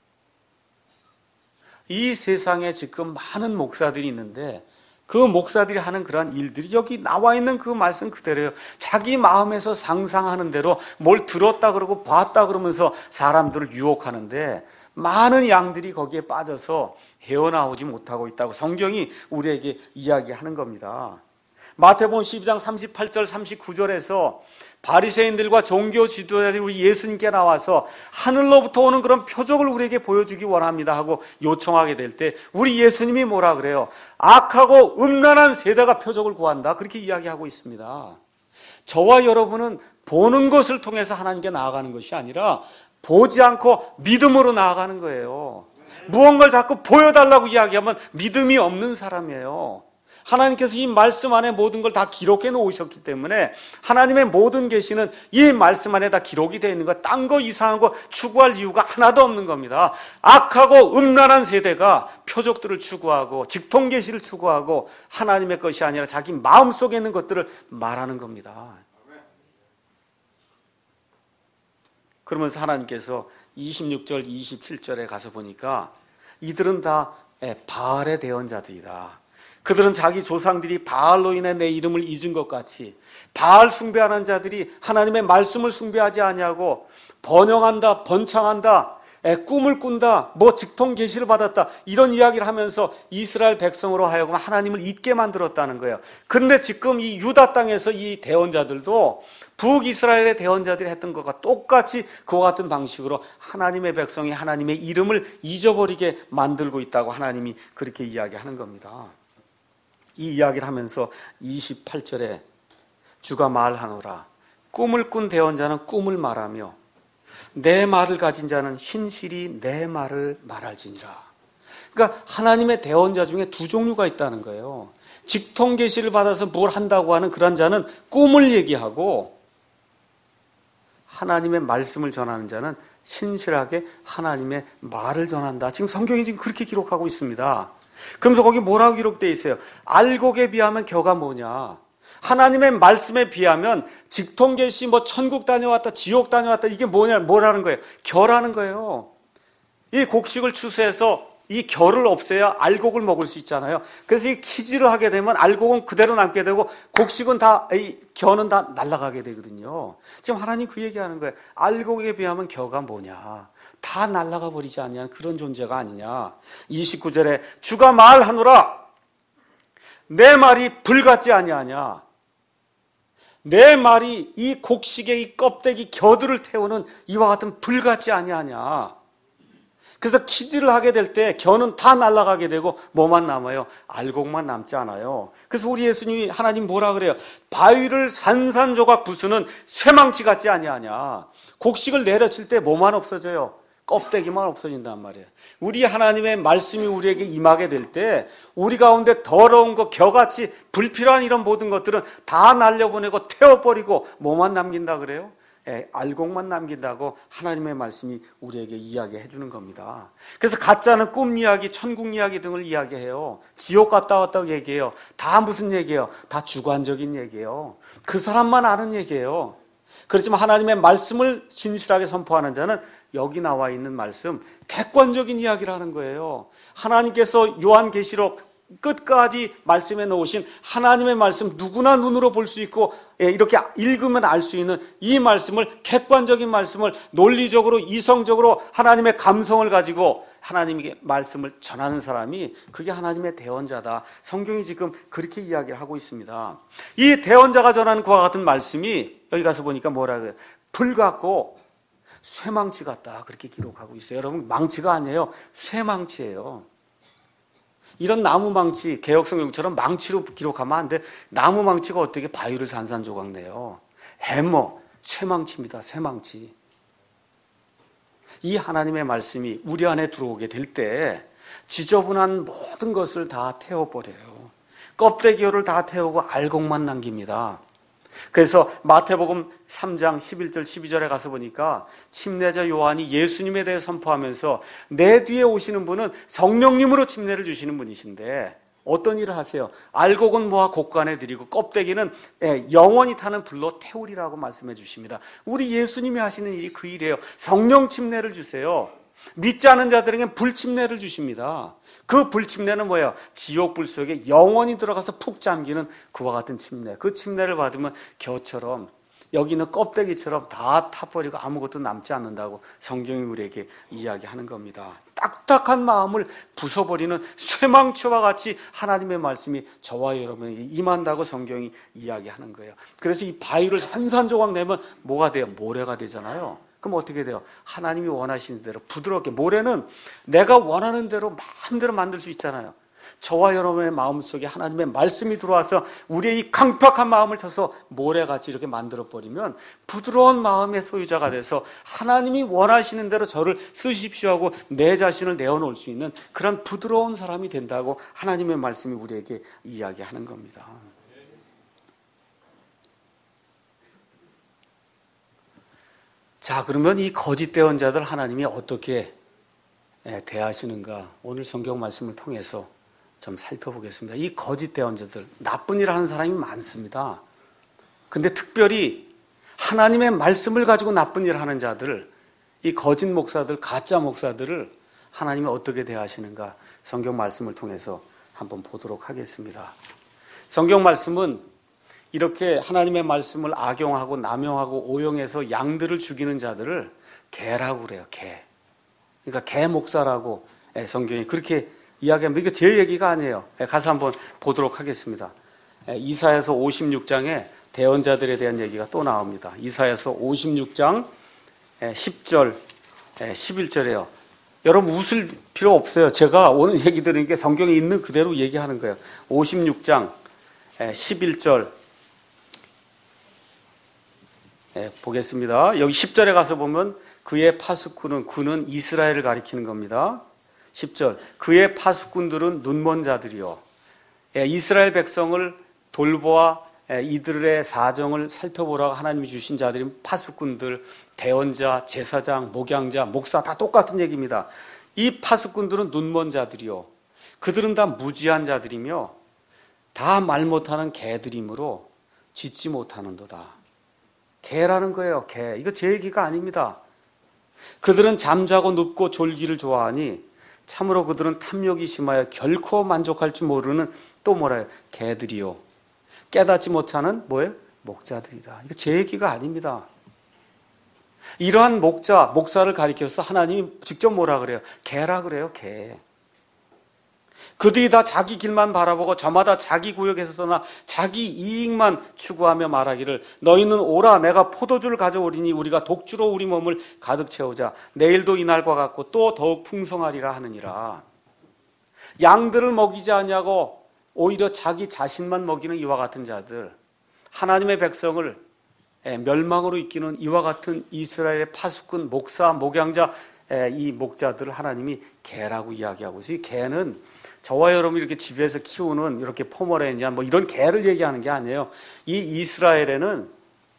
이 세상에 지금 많은 목사들이 있는데 그 목사들이 하는 그러한 일들이 여기 나와 있는 그 말씀 그대로예요. 자기 마음에서 상상하는 대로 뭘 들었다 그러고 봤다 그러면서 사람들을 유혹하는데 많은 양들이 거기에 빠져서 헤어나오지 못하고 있다고 성경이 우리에게 이야기하는 겁니다. 마태복음 12장 38절 39절에서 바리새인들과 종교 지도자들이 우리 예수님께 나와서 하늘로부터 오는 그런 표적을 우리에게 보여주기 원합니다 하고 요청하게 될 때 우리 예수님이 뭐라 그래요? 악하고 음란한 세대가 표적을 구한다, 그렇게 이야기하고 있습니다. 저와 여러분은 보는 것을 통해서 하나님께 나아가는 것이 아니라 보지 않고 믿음으로 나아가는 거예요. 무언가를 자꾸 보여달라고 이야기하면 믿음이 없는 사람이에요. 하나님께서 이 말씀 안에 모든 걸 다 기록해 놓으셨기 때문에 하나님의 모든 계시는 이 말씀 안에 다 기록이 되어 있는 거, 딴 거 이상한 거 추구할 이유가 하나도 없는 겁니다. 악하고 음란한 세대가 표적들을 추구하고 직통계시를 추구하고 하나님의 것이 아니라 자기 마음속에 있는 것들을 말하는 겁니다. 그러면서 하나님께서 26절 27절에 가서 보니까 이들은 다 바알의 대언자들이다. 그들은 자기 조상들이 바알로 인해 내 이름을 잊은 것 같이 바알 숭배하는 자들이 하나님의 말씀을 숭배하지 아니하고 번영한다, 번창한다, 꿈을 꾼다, 직통 계시를 받았다, 이런 이야기를 하면서 이스라엘 백성으로 하여금 하나님을 잊게 만들었다는 거예요. 그런데 지금 이 유다 땅에서 이 대언자들도 북이스라엘의 대언자들이 했던 것과 똑같이 그와 같은 방식으로 하나님의 백성이 하나님의 이름을 잊어버리게 만들고 있다고 하나님이 그렇게 이야기하는 겁니다. 이 이야기를 하면서 28절에 주가 말하노라, 꿈을 꾼 대언자는 꿈을 말하며 내 말을 가진 자는 신실히 내 말을 말할지니라. 그러니까 하나님의 대언자 중에 두 종류가 있다는 거예요. 직통 계시를 받아서 뭘 한다고 하는 그런 자는 꿈을 얘기하고, 하나님의 말씀을 전하는 자는 신실하게 하나님의 말을 전한다. 지금 성경이 지금 그렇게 기록하고 있습니다. 그러면서 거기 뭐라고 기록되어 있어요? 알곡에 비하면 겨가 뭐냐? 하나님의 말씀에 비하면 직통계시, 천국 다녀왔다, 지옥 다녀왔다, 이게 뭐라는 거예요? 겨라는 거예요. 이 곡식을 추수해서 이 겨를 없애야 알곡을 먹을 수 있잖아요. 그래서 이 키질을 하게 되면 알곡은 그대로 남게 되고 곡식은 이 겨는 다 날아가게 되거든요. 지금 하나님 그 얘기하는 거예요. 알곡에 비하면 겨가 뭐냐? 다 날아가 버리지 않냐, 그런 존재가 아니냐. 29절에 주가 말하노라, 내 말이 불 같지 아니하냐. 내 말이 이 곡식의 이 껍데기 겨들을 태우는 이와 같은 불 같지 아니하냐. 그래서 키질을 하게 될 때 겨는 다 날아가게 되고 뭐만 남아요? 알곡만 남지 않아요. 그래서 우리 예수님이, 하나님 뭐라 그래요? 바위를 산산조각 부수는 쇠망치 같지 아니하냐. 곡식을 내려칠 때 뭐만 없어져요? 껍데기만 없어진단 말이에요. 우리 하나님의 말씀이 우리에게 임하게 될 때 우리 가운데 더러운 것, 겨같이 불필요한 이런 모든 것들은 다 날려보내고 태워버리고 뭐만 남긴다 그래요? 알곡만 남긴다고 하나님의 말씀이 우리에게 이야기해 주는 겁니다. 그래서 가짜는 꿈 이야기, 천국 이야기 등을 이야기해요. 지옥 갔다 왔다고 얘기해요. 다 무슨 얘기예요? 다 주관적인 얘기예요. 그 사람만 아는 얘기예요. 그렇지만 하나님의 말씀을 진실하게 선포하는 자는 여기 나와 있는 말씀, 객관적인 이야기를 하는 거예요. 하나님께서 요한계시록 끝까지 말씀해 놓으신 하나님의 말씀, 누구나 눈으로 볼 수 있고 이렇게 읽으면 알 수 있는 이 말씀을, 객관적인 말씀을 논리적으로, 이성적으로 하나님의 감성을 가지고 하나님의 말씀을 전하는 사람이, 그게 하나님의 대언자다. 성경이 지금 그렇게 이야기를 하고 있습니다. 이 대언자가 전하는 그와 같은 말씀이 여기 가서 보니까 뭐라 그래요? 불 같고 쇠망치 같다, 그렇게 기록하고 있어요. 여러분, 망치가 아니에요. 쇠망치예요. 이런 나무망치, 개혁성경처럼 망치로 기록하면 안 돼. 나무망치가 어떻게 바위를 산산조각 내요? 해머, 쇠망치입니다. 쇠망치. 이 하나님의 말씀이 우리 안에 들어오게 될 때 지저분한 모든 것을 다 태워버려요. 껍데기를 다 태우고 알곡만 남깁니다. 그래서 마태복음 3장 11절 12절에 가서 보니까 침례자 요한이 예수님에 대해 선포하면서 내 뒤에 오시는 분은 성령님으로 침례를 주시는 분이신데 어떤 일을 하세요? 알곡은 모아 곡간에 드리고 껍데기는 영원히 타는 불로 태우리라고 말씀해 주십니다. 우리 예수님이 하시는 일이 그 일이에요. 성령 침례를 주세요. 믿지 않은 자들에게 불침례를 주십니다. 그 불침례는 뭐예요? 지옥불 속에 영원히 들어가서 푹 잠기는 그와 같은 침례. 그 침례를 받으면 겨처럼 여기는 껍데기처럼 다 타버리고 아무것도 남지 않는다고 성경이 우리에게 이야기하는 겁니다. 딱딱한 마음을 부숴버리는 쇠망치와 같이 하나님의 말씀이 저와 여러분에게 임한다고 성경이 이야기하는 거예요. 그래서 이 바위를 산산조각 내면 뭐가 돼요? 모래가 되잖아요. 그럼 어떻게 돼요? 하나님이 원하시는 대로 부드럽게. 모래는 내가 원하는 대로 마음대로 만들 수 있잖아요. 저와 여러분의 마음속에 하나님의 말씀이 들어와서 우리의 이 강팍한 마음을 쳐서 모래같이 이렇게 만들어버리면 부드러운 마음의 소유자가 돼서 하나님이 원하시는 대로 저를 쓰십시오 하고 내 자신을 내어놓을 수 있는 그런 부드러운 사람이 된다고 하나님의 말씀이 우리에게 이야기하는 겁니다. 자, 그러면 이 거짓된 자들 하나님이 어떻게 대하시는가? 오늘 성경 말씀을 통해서 좀 살펴보겠습니다. 이 거짓된 자들, 나쁜 일 하는 사람이 많습니다. 근데 특별히 하나님의 말씀을 가지고 나쁜 일 하는 자들, 이 거짓 목사들, 가짜 목사들을 하나님이 어떻게 대하시는가? 성경 말씀을 통해서 한번 보도록 하겠습니다. 성경 말씀은 이렇게 하나님의 말씀을 악용하고 남용하고 오용해서 양들을 죽이는 자들을 개라고 그래요. 개. 그러니까 개 목사라고 성경이 그렇게 이야기합니다. 이거 제 얘기가 아니에요. 가서 한번 보도록 하겠습니다. 이사야서 56장에 대언자들에 대한 얘기가 또 나옵니다. 이사야서 56장 10절 11절에요. 여러분 웃을 필요 없어요. 제가 오늘 얘기 들으니까 성경에 있는 그대로 얘기하는 거예요. 56장 11절 보겠습니다. 여기 10절에 가서 보면 그의 파수꾼은, 군은 이스라엘을 가리키는 겁니다. 10절, 그의 파수꾼들은 눈먼 자들이요, 이스라엘 백성을 돌보아 이들의 사정을 살펴보라고 하나님이 주신 자들이 파수꾼들, 대언자, 제사장, 목양자, 목사 다 똑같은 얘기입니다. 이 파수꾼들은 눈먼 자들이요, 그들은 다 무지한 자들이며 다 말 못하는 개들이므로 짖지 못하는도다. 개라는 거예요. 개. 이거 제 얘기가 아닙니다. 그들은 잠자고 눕고 졸기를 좋아하니 참으로 그들은 탐욕이 심하여 결코 만족할 줄 모르는, 또 뭐라요? 개들이요, 깨닫지 못하는 뭐예요? 목자들이다. 이거 제 얘기가 아닙니다. 이러한 목사를 가리켜서 하나님이 직접 뭐라 그래요? 개라 그래요. 개. 그들이 다 자기 길만 바라보고 저마다 자기 구역에서 떠나 자기 이익만 추구하며 말하기를 너희는 오라, 내가 포도주를 가져오리니 우리가 독주로 우리 몸을 가득 채우자. 내일도 이날과 같고 또 더욱 풍성하리라 하느니라. 양들을 먹이지 아니하고 오히려 자기 자신만 먹이는 이와 같은 자들, 하나님의 백성을 멸망으로 이끄는 이와 같은 이스라엘의 파수꾼, 목사, 목양자, 이 목자들을 하나님이 개라고 이야기하고 있어요. 이 개는 저와 여러분이 이렇게 집에서 키우는 이렇게 포머레니안 뭐 이런 개를 얘기하는 게 아니에요. 이 이스라엘에는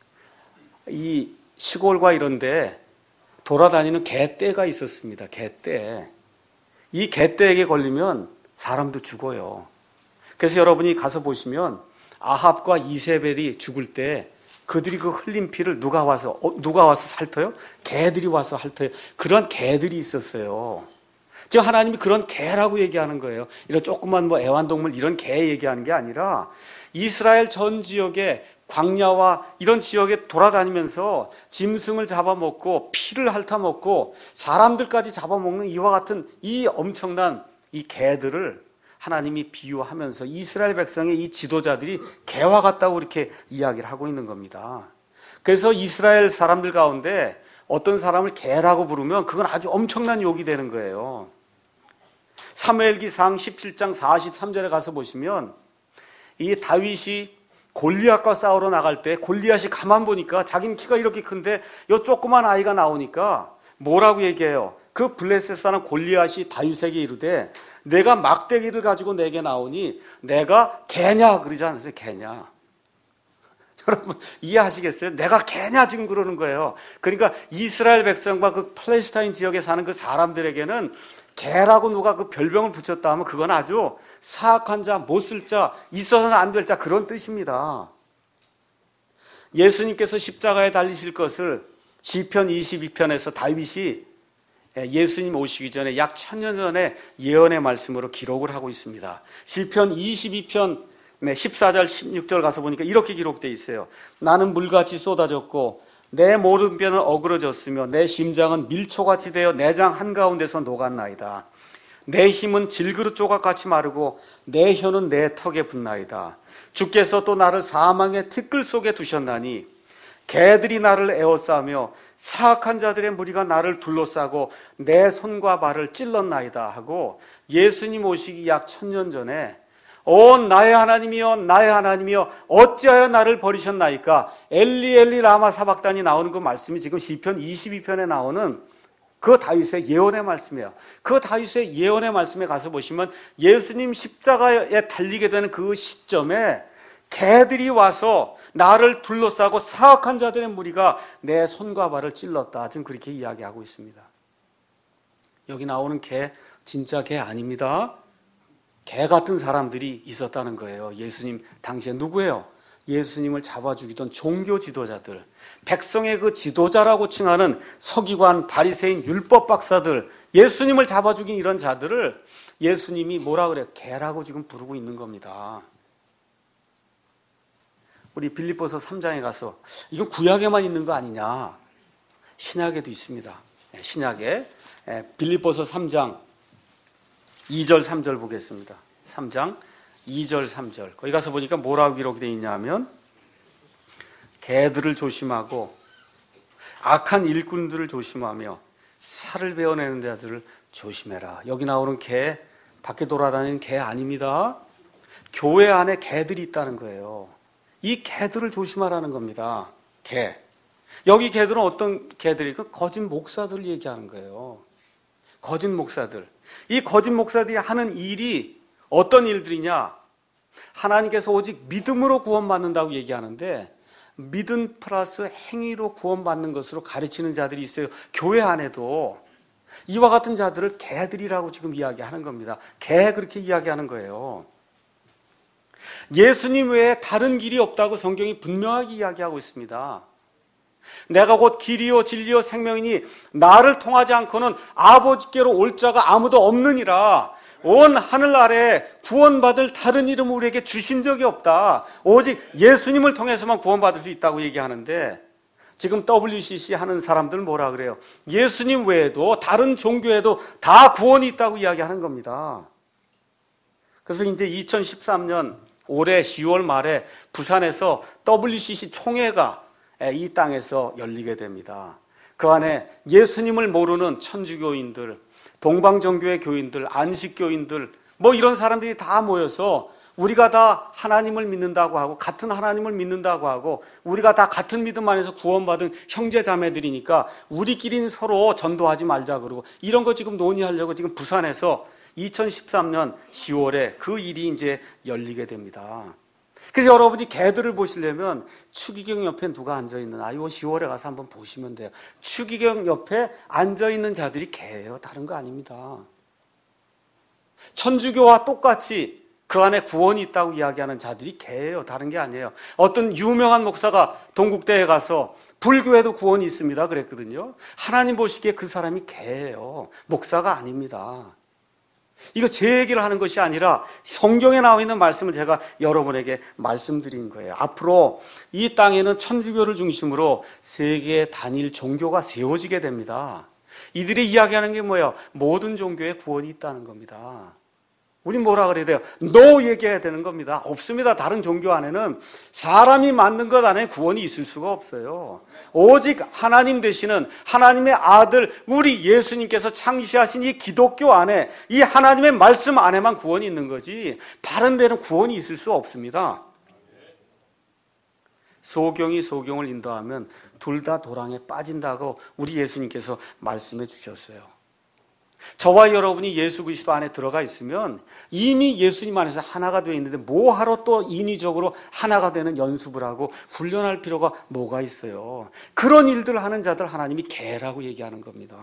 이 시골과 이런 데 돌아다니는 개떼가 있었습니다. 개떼. 이 개떼에게 걸리면 사람도 죽어요. 그래서 여러분이 가서 보시면 아합과 이세벨이 죽을 때 그들이 그 흘린 피를 누가 와서 핥아요? 개들이 와서 핥아요. 그런 개들이 있었어요. 지금 하나님이 그런 개라고 얘기하는 거예요. 이런 조그만 뭐 애완동물 이런 개 얘기하는 게 아니라 이스라엘 전 지역에 광야와 이런 지역에 돌아다니면서 짐승을 잡아먹고 피를 핥아먹고 사람들까지 잡아먹는 이와 같은 이 엄청난 이 개들을 하나님이 비유하면서 이스라엘 백성의 이 지도자들이 개와 같다고 이렇게 이야기를 하고 있는 겁니다. 그래서 이스라엘 사람들 가운데 어떤 사람을 개라고 부르면 그건 아주 엄청난 욕이 되는 거예요. 사무엘기상 17장 43절에 가서 보시면 이 다윗이 골리앗과 싸우러 나갈 때 골리앗이 가만 보니까 자기는 키가 이렇게 큰데 이 조그만 아이가 나오니까 뭐라고 얘기해요? 그 블레셋 사람 골리앗이 다윗에게 이르되 내가 막대기를 가지고 내게 나오니 내가 개냐 그러지 않으세요? 개냐. 여러분 이해하시겠어요? 내가 개냐 지금 그러는 거예요. 그러니까 이스라엘 백성과 그 팔레스타인 지역에 사는 그 사람들에게는 개라고 누가 그 별명을 붙였다 하면 그건 아주 사악한 자, 못쓸 자, 있어서는 안 될 자 그런 뜻입니다. 예수님께서 십자가에 달리실 것을 시편 22편에서 다윗이 예수님 오시기 전에 약 1000년 전에 예언의 말씀으로 기록을 하고 있습니다. 시편 22편 네, 14절 16절 가서 보니까 이렇게 기록되어 있어요. 나는 물같이 쏟아졌고 내 모든 뼈는 어그러졌으며 내 심장은 밀초같이 되어 내장 한가운데서 녹았나이다. 내 힘은 질그릇 조각같이 마르고 내 혀는 내 턱에 붙나이다. 주께서 또 나를 사망의 티끌 속에 두셨나니 개들이 나를 에워싸며 사악한 자들의 무리가 나를 둘러싸고 내 손과 발을 찔렀나이다 하고 예수님 오시기 약 1000년 전에 오 나의 하나님이여 나의 하나님이여 어찌하여 나를 버리셨나이까 엘리 엘리 라마 사박단이 나오는 그 말씀이 지금 시편 22편에 나오는 그 다윗의 예언의 말씀이에요. 그 다윗의 예언의 말씀에 가서 보시면 예수님 십자가에 달리게 되는 그 시점에 개들이 와서 나를 둘러싸고 사악한 자들의 무리가 내 손과 발을 찔렀다. 지금 그렇게 이야기하고 있습니다. 여기 나오는 개 진짜 개 아닙니다. 개 같은 사람들이 있었다는 거예요. 예수님 당시에 누구예요? 예수님을 잡아 죽이던 종교 지도자들, 백성의 그 지도자라고 칭하는 서기관, 바리새인, 율법 박사들, 예수님을 잡아 죽인 이런 자들을 예수님이 뭐라 그래요? 개라고 지금 부르고 있는 겁니다. 우리 빌립보서 3장에 가서 이건 구약에만 있는 거 아니냐? 신약에도 있습니다. 신약에 빌립보서 3장 2절 3절 보겠습니다. 3장 2절 3절 거기 가서 보니까 뭐라고 기록되어 있냐면 개들을 조심하고 악한 일꾼들을 조심하며 살을 베어내는 자들을 조심해라. 여기 나오는 개 밖에 돌아다니는 개 아닙니다. 교회 안에 개들이 있다는 거예요. 이 개들을 조심하라는 겁니다. 개. 여기 개들은 어떤 개들이? 그 거짓 목사들을 얘기하는 거예요. 거짓 목사들. 이 거짓 목사들이 하는 일이 어떤 일들이냐? 하나님께서 오직 믿음으로 구원받는다고 얘기하는데 믿음 플러스 행위로 구원받는 것으로 가르치는 자들이 있어요. 교회 안에도 이와 같은 자들을 개들이라고 지금 이야기하는 겁니다. 개 그렇게 이야기하는 거예요. 예수님 외에 다른 길이 없다고 성경이 분명하게 이야기하고 있습니다. 내가 곧 길이요 진리요 생명이니 나를 통하지 않고는 아버지께로 올 자가 아무도 없느니라. 온 하늘 아래 구원받을 다른 이름을 우리에게 주신 적이 없다. 오직 예수님을 통해서만 구원받을 수 있다고 얘기하는데 지금 WCC 하는 사람들 뭐라 그래요? 예수님 외에도 다른 종교에도 다 구원이 있다고 이야기하는 겁니다. 그래서 이제 2013년 올해 10월 말에 부산에서 WCC 총회가 이 땅에서 열리게 됩니다. 그 안에 예수님을 모르는 천주교인들, 동방정교회 교인들, 안식교인들 뭐 이런 사람들이 다 모여서 우리가 다 하나님을 믿는다고 하고 같은 하나님을 믿는다고 하고 우리가 다 같은 믿음 안에서 구원받은 형제자매들이니까 우리끼리는 서로 전도하지 말자 그러고 이런 거 지금 논의하려고 지금 부산에서 2013년 10월에 그 일이 이제 열리게 됩니다. 그래서 여러분이 개들을 보시려면 추기경 옆에 누가 앉아있는 이거 10월에 가서 한번 보시면 돼요. 추기경 옆에 앉아있는 자들이 개예요. 다른 거 아닙니다. 천주교와 똑같이 그 안에 구원이 있다고 이야기하는 자들이 개예요. 다른 게 아니에요. 어떤 유명한 목사가 동국대에 가서 불교에도 구원이 있습니다 그랬거든요. 하나님 보시기에 그 사람이 개예요. 목사가 아닙니다. 이거 제 얘기를 하는 것이 아니라 성경에 나와 있는 말씀을 제가 여러분에게 말씀드린 거예요. 앞으로 이 땅에는 천주교를 중심으로 세계의 단일 종교가 세워지게 됩니다. 이들이 이야기하는 게 뭐예요? 모든 종교에 구원이 있다는 겁니다. 우린 뭐라 그래야 돼요? NO 얘기해야 되는 겁니다. 없습니다. 다른 종교 안에는 사람이 만든 것 안에 구원이 있을 수가 없어요. 오직 하나님 되시는 하나님의 아들 우리 예수님께서 창시하신 이 기독교 안에 이 하나님의 말씀 안에만 구원이 있는 거지 다른 데는 구원이 있을 수 없습니다. 소경이 소경을 인도하면 둘 다 도랑에 빠진다고 우리 예수님께서 말씀해 주셨어요. 저와 여러분이 예수 그리스도 안에 들어가 있으면 이미 예수님 안에서 하나가 되어 있는데 뭐하러 또 인위적으로 하나가 되는 연습을 하고 훈련할 필요가 뭐가 있어요. 그런 일들을 하는 자들 하나님이 개라고 얘기하는 겁니다.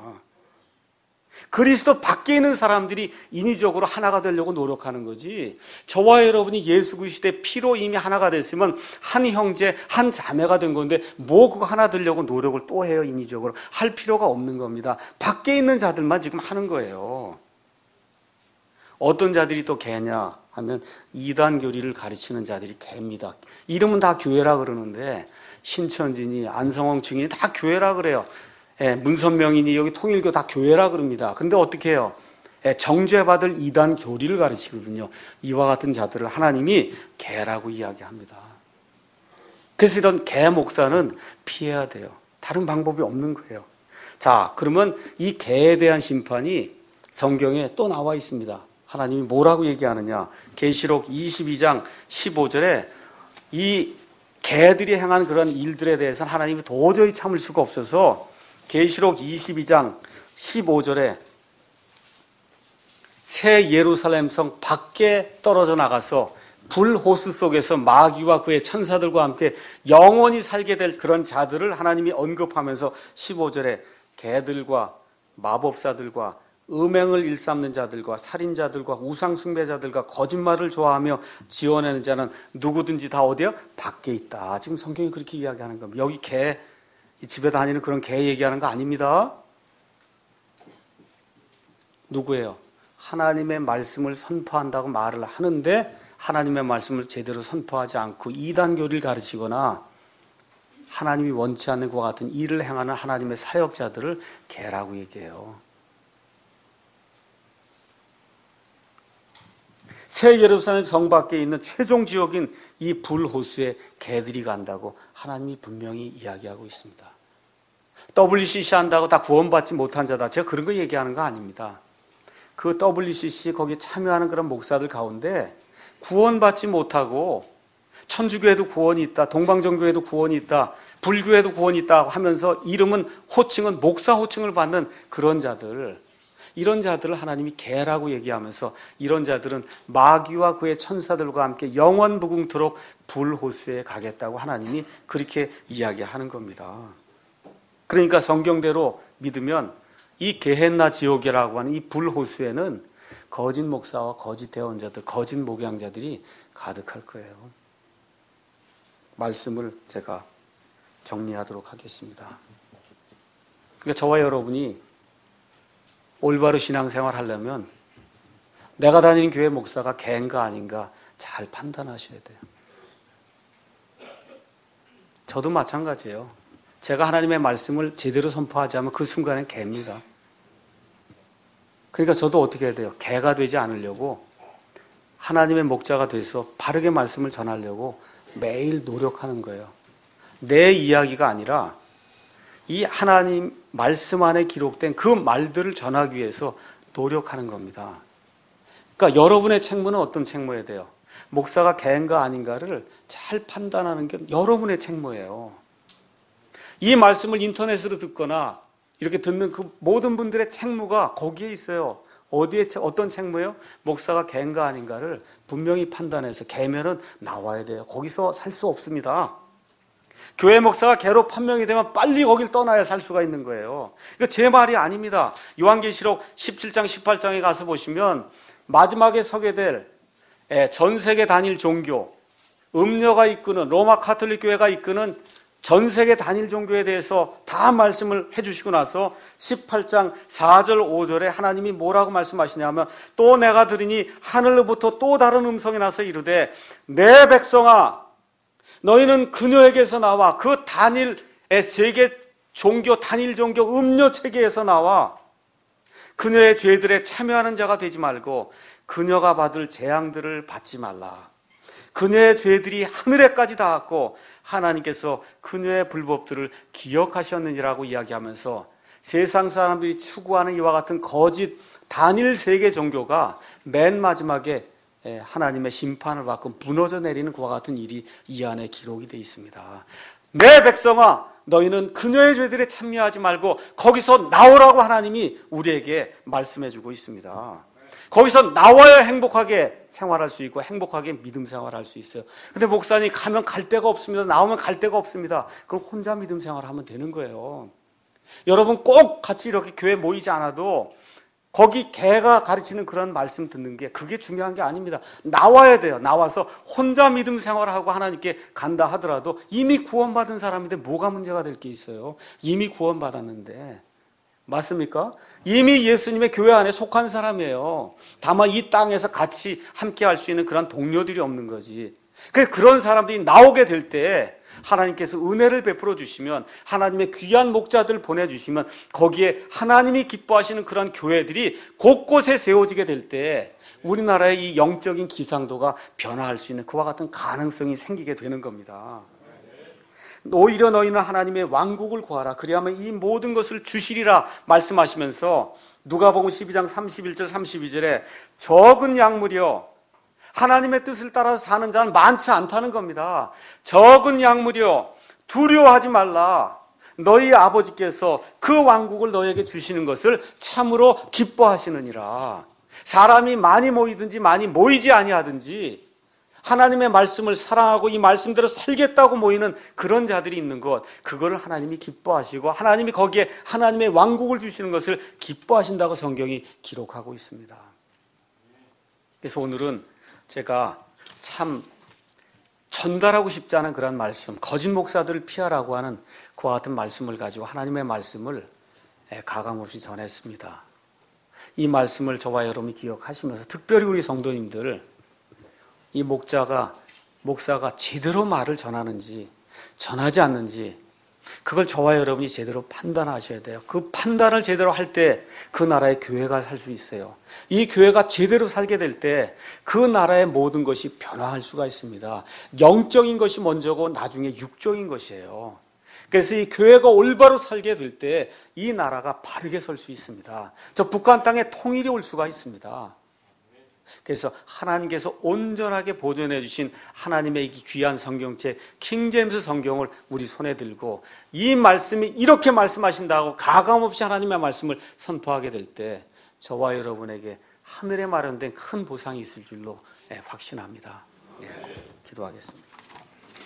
그리스도 밖에 있는 사람들이 인위적으로 하나가 되려고 노력하는 거지 저와 여러분이 예수 그리스도의 피로 이미 하나가 됐으면 한 형제 한 자매가 된 건데 뭐 그거 하나 되려고 노력을 또 해요. 인위적으로 할 필요가 없는 겁니다. 밖에 있는 자들만 지금 하는 거예요. 어떤 자들이 또 개냐 하면 이단 교리를 가르치는 자들이 개입니다. 이름은 다 교회라 그러는데 신천지니 안성홍 증인이 다 교회라 그래요. 예, 문선명이니 여기 통일교 다 교회라 그럽니다. 근데 어떻게 해요? 예, 정죄받을 이단 교리를 가르치거든요. 이와 같은 자들을 하나님이 개라고 이야기합니다. 그래서 이런 개 목사는 피해야 돼요. 다른 방법이 없는 거예요. 자, 그러면 이 개에 대한 심판이 성경에 또 나와 있습니다. 하나님이 뭐라고 얘기하느냐? 계시록 22장 15절에 이 개들이 행한 그런 일들에 대해서는 하나님이 도저히 참을 수가 없어서 계시록 22장 15절에 새 예루살렘 성 밖에 떨어져 나가서 불호수 속에서 마귀와 그의 천사들과 함께 영원히 살게 될 그런 자들을 하나님이 언급하면서 15절에 개들과 마법사들과 음행을 일삼는 자들과 살인자들과 우상숭배자들과 거짓말을 좋아하며 지어내는 자는 누구든지 다 어디요? 밖에 있다. 지금 성경이 그렇게 이야기하는 겁니다. 여기 개, 집에 다니는 그런 개 얘기하는 거 아닙니다. 누구예요? 하나님의 말씀을 선포한다고 말을 하는데 하나님의 말씀을 제대로 선포하지 않고 이단 교리를 가르치거나 하나님이 원치 않는 것과 같은 일을 행하는 하나님의 사역자들을 개라고 얘기해요. 새 예루살렘 성 밖에 있는 최종 지역인 이 불호수에 개들이 간다고 하나님이 분명히 이야기하고 있습니다. WCC 한다고 다 구원받지 못한 자다. 제가 그런 거 얘기하는 거 아닙니다. 그 WCC 거기에 참여하는 그런 목사들 가운데 구원받지 못하고 천주교에도 구원이 있다, 동방정교에도 구원이 있다, 불교에도 구원이 있다 하면서 이름은 호칭은 목사 호칭을 받는 그런 자들, 이런 자들을 하나님이 개라고 얘기하면서 이런 자들은 마귀와 그의 천사들과 함께 영원 무궁토록 불호수에 가겠다고 하나님이 그렇게 이야기하는 겁니다. 그러니까 성경대로 믿으면 이 게헨나 지옥이라고 하는 이 불호수에는 거짓 목사와 거짓 대언자들, 거짓 목양자들이 가득할 거예요. 말씀을 제가 정리하도록 하겠습니다. 그러니까 저와 여러분이 올바로 신앙생활 하려면 내가 다니는 교회 목사가 개인가 아닌가 잘 판단하셔야 돼요. 저도 마찬가지예요. 제가 하나님의 말씀을 제대로 선포하지 않으면 그 순간엔 개입니다. 그러니까 저도 어떻게 해야 돼요? 개가 되지 않으려고 하나님의 목자가 돼서 바르게 말씀을 전하려고 매일 노력하는 거예요. 내 이야기가 아니라 이 하나님 말씀 안에 기록된 그 말들을 전하기 위해서 노력하는 겁니다. 그러니까 여러분의 책무는 어떤 책무여야 돼요? 목사가 개인가 아닌가를 잘 판단하는 게 여러분의 책무예요. 이 말씀을 인터넷으로 듣거나 이렇게 듣는 그 모든 분들의 책무가 거기에 있어요. 어디에, 어떤 책무예요? 목사가 개인가 아닌가를 분명히 판단해서 개면은 나와야 돼요. 거기서 살 수 없습니다. 교회 목사가 개로 판명이 되면 빨리 거길 떠나야 살 수가 있는 거예요. 이거 제 말이 아닙니다. 요한계시록 17장, 18장에 가서 보시면 마지막에 서게 될 전 세계 단일 종교, 음료가 이끄는 로마 카톨릭 교회가 이끄는 전 세계 단일 종교에 대해서 다 말씀을 해주시고 나서 18장 4절 5절에 하나님이 뭐라고 말씀하시냐면 또 내가 들으니 하늘로부터 또 다른 음성이 나서 이르되 내 백성아 너희는 그녀에게서 나와 그 단일의 세계 종교 단일 종교 음료 체계에서 나와 그녀의 죄들에 참여하는 자가 되지 말고 그녀가 받을 재앙들을 받지 말라. 그녀의 죄들이 하늘에까지 닿았고 하나님께서 그녀의 불법들을 기억하셨느니라고 이야기하면서 세상 사람들이 추구하는 이와 같은 거짓 단일 세계 종교가 맨 마지막에 하나님의 심판을 받고 무너져 내리는 그와 같은 일이 이 안에 기록이 되어 있습니다. 내 백성아 너희는 그녀의 죄들에 참여하지 말고 거기서 나오라고 하나님이 우리에게 말씀해 주고 있습니다. 거기서 나와야 행복하게 생활할 수 있고 행복하게 믿음 생활할 수 있어요. 근데 목사님 가면 갈 데가 없습니다. 나오면 갈 데가 없습니다. 그럼 혼자 믿음 생활하면 되는 거예요. 여러분 꼭 같이 이렇게 교회 모이지 않아도 거기 개가 가르치는 그런 말씀 듣는 게 그게 중요한 게 아닙니다. 나와야 돼요. 나와서 혼자 믿음 생활하고 하나님께 간다 하더라도 이미 구원받은 사람인데 뭐가 문제가 될 게 있어요. 이미 구원받았는데 맞습니까? 이미 예수님의 교회 안에 속한 사람이에요. 다만 이 땅에서 같이 함께 할 수 있는 그런 동료들이 없는 거지. 그런 사람들이 나오게 될 때 하나님께서 은혜를 베풀어 주시면, 하나님의 귀한 목자들 보내주시면 거기에 하나님이 기뻐하시는 그런 교회들이 곳곳에 세워지게 될 때 우리나라의 이 영적인 기상도가 변화할 수 있는 그와 같은 가능성이 생기게 되는 겁니다. 오히려 너희는 하나님의 왕국을 구하라. 그리하면 이 모든 것을 주시리라 말씀하시면서 누가복음 12장 31절 32절에 적은 양물이요, 하나님의 뜻을 따라서 사는 자는 많지 않다는 겁니다. 적은 양물이요, 두려워하지 말라. 너희 아버지께서 그 왕국을 너희에게 주시는 것을 참으로 기뻐하시느니라. 사람이 많이 모이든지 많이 모이지 아니하든지 하나님의 말씀을 사랑하고 이 말씀대로 살겠다고 모이는 그런 자들이 있는 것, 그거를 하나님이 기뻐하시고 하나님이 거기에 하나님의 왕국을 주시는 것을 기뻐하신다고 성경이 기록하고 있습니다. 그래서 오늘은 제가 참 전달하고 싶지 않은 그런 말씀, 거짓 목사들을 피하라고 하는 그와 같은 말씀을 가지고 하나님의 말씀을 가감없이 전했습니다. 이 말씀을 저와 여러분이 기억하시면서 특별히 우리 성도님들, 이 목사가 제대로 말을 전하는지 전하지 않는지 그걸 저와 여러분이 제대로 판단하셔야 돼요. 그 판단을 제대로 할 때 그 나라의 교회가 살 수 있어요. 이 교회가 제대로 살게 될 때 그 나라의 모든 것이 변화할 수가 있습니다. 영적인 것이 먼저고 나중에 육적인 것이에요. 그래서 이 교회가 올바로 살게 될 때 이 나라가 바르게 설 수 있습니다. 저 북한 땅에 통일이 올 수가 있습니다. 그래서 하나님께서 온전하게 보존해 주신 하나님의 이 귀한 성경책 킹제임스 성경을 우리 손에 들고 이 말씀이 이렇게 말씀하신다고 가감없이 하나님의 말씀을 선포하게 될 때 저와 여러분에게 하늘에 마련된 큰 보상이 있을 줄로 확신합니다. 기도하겠습니다.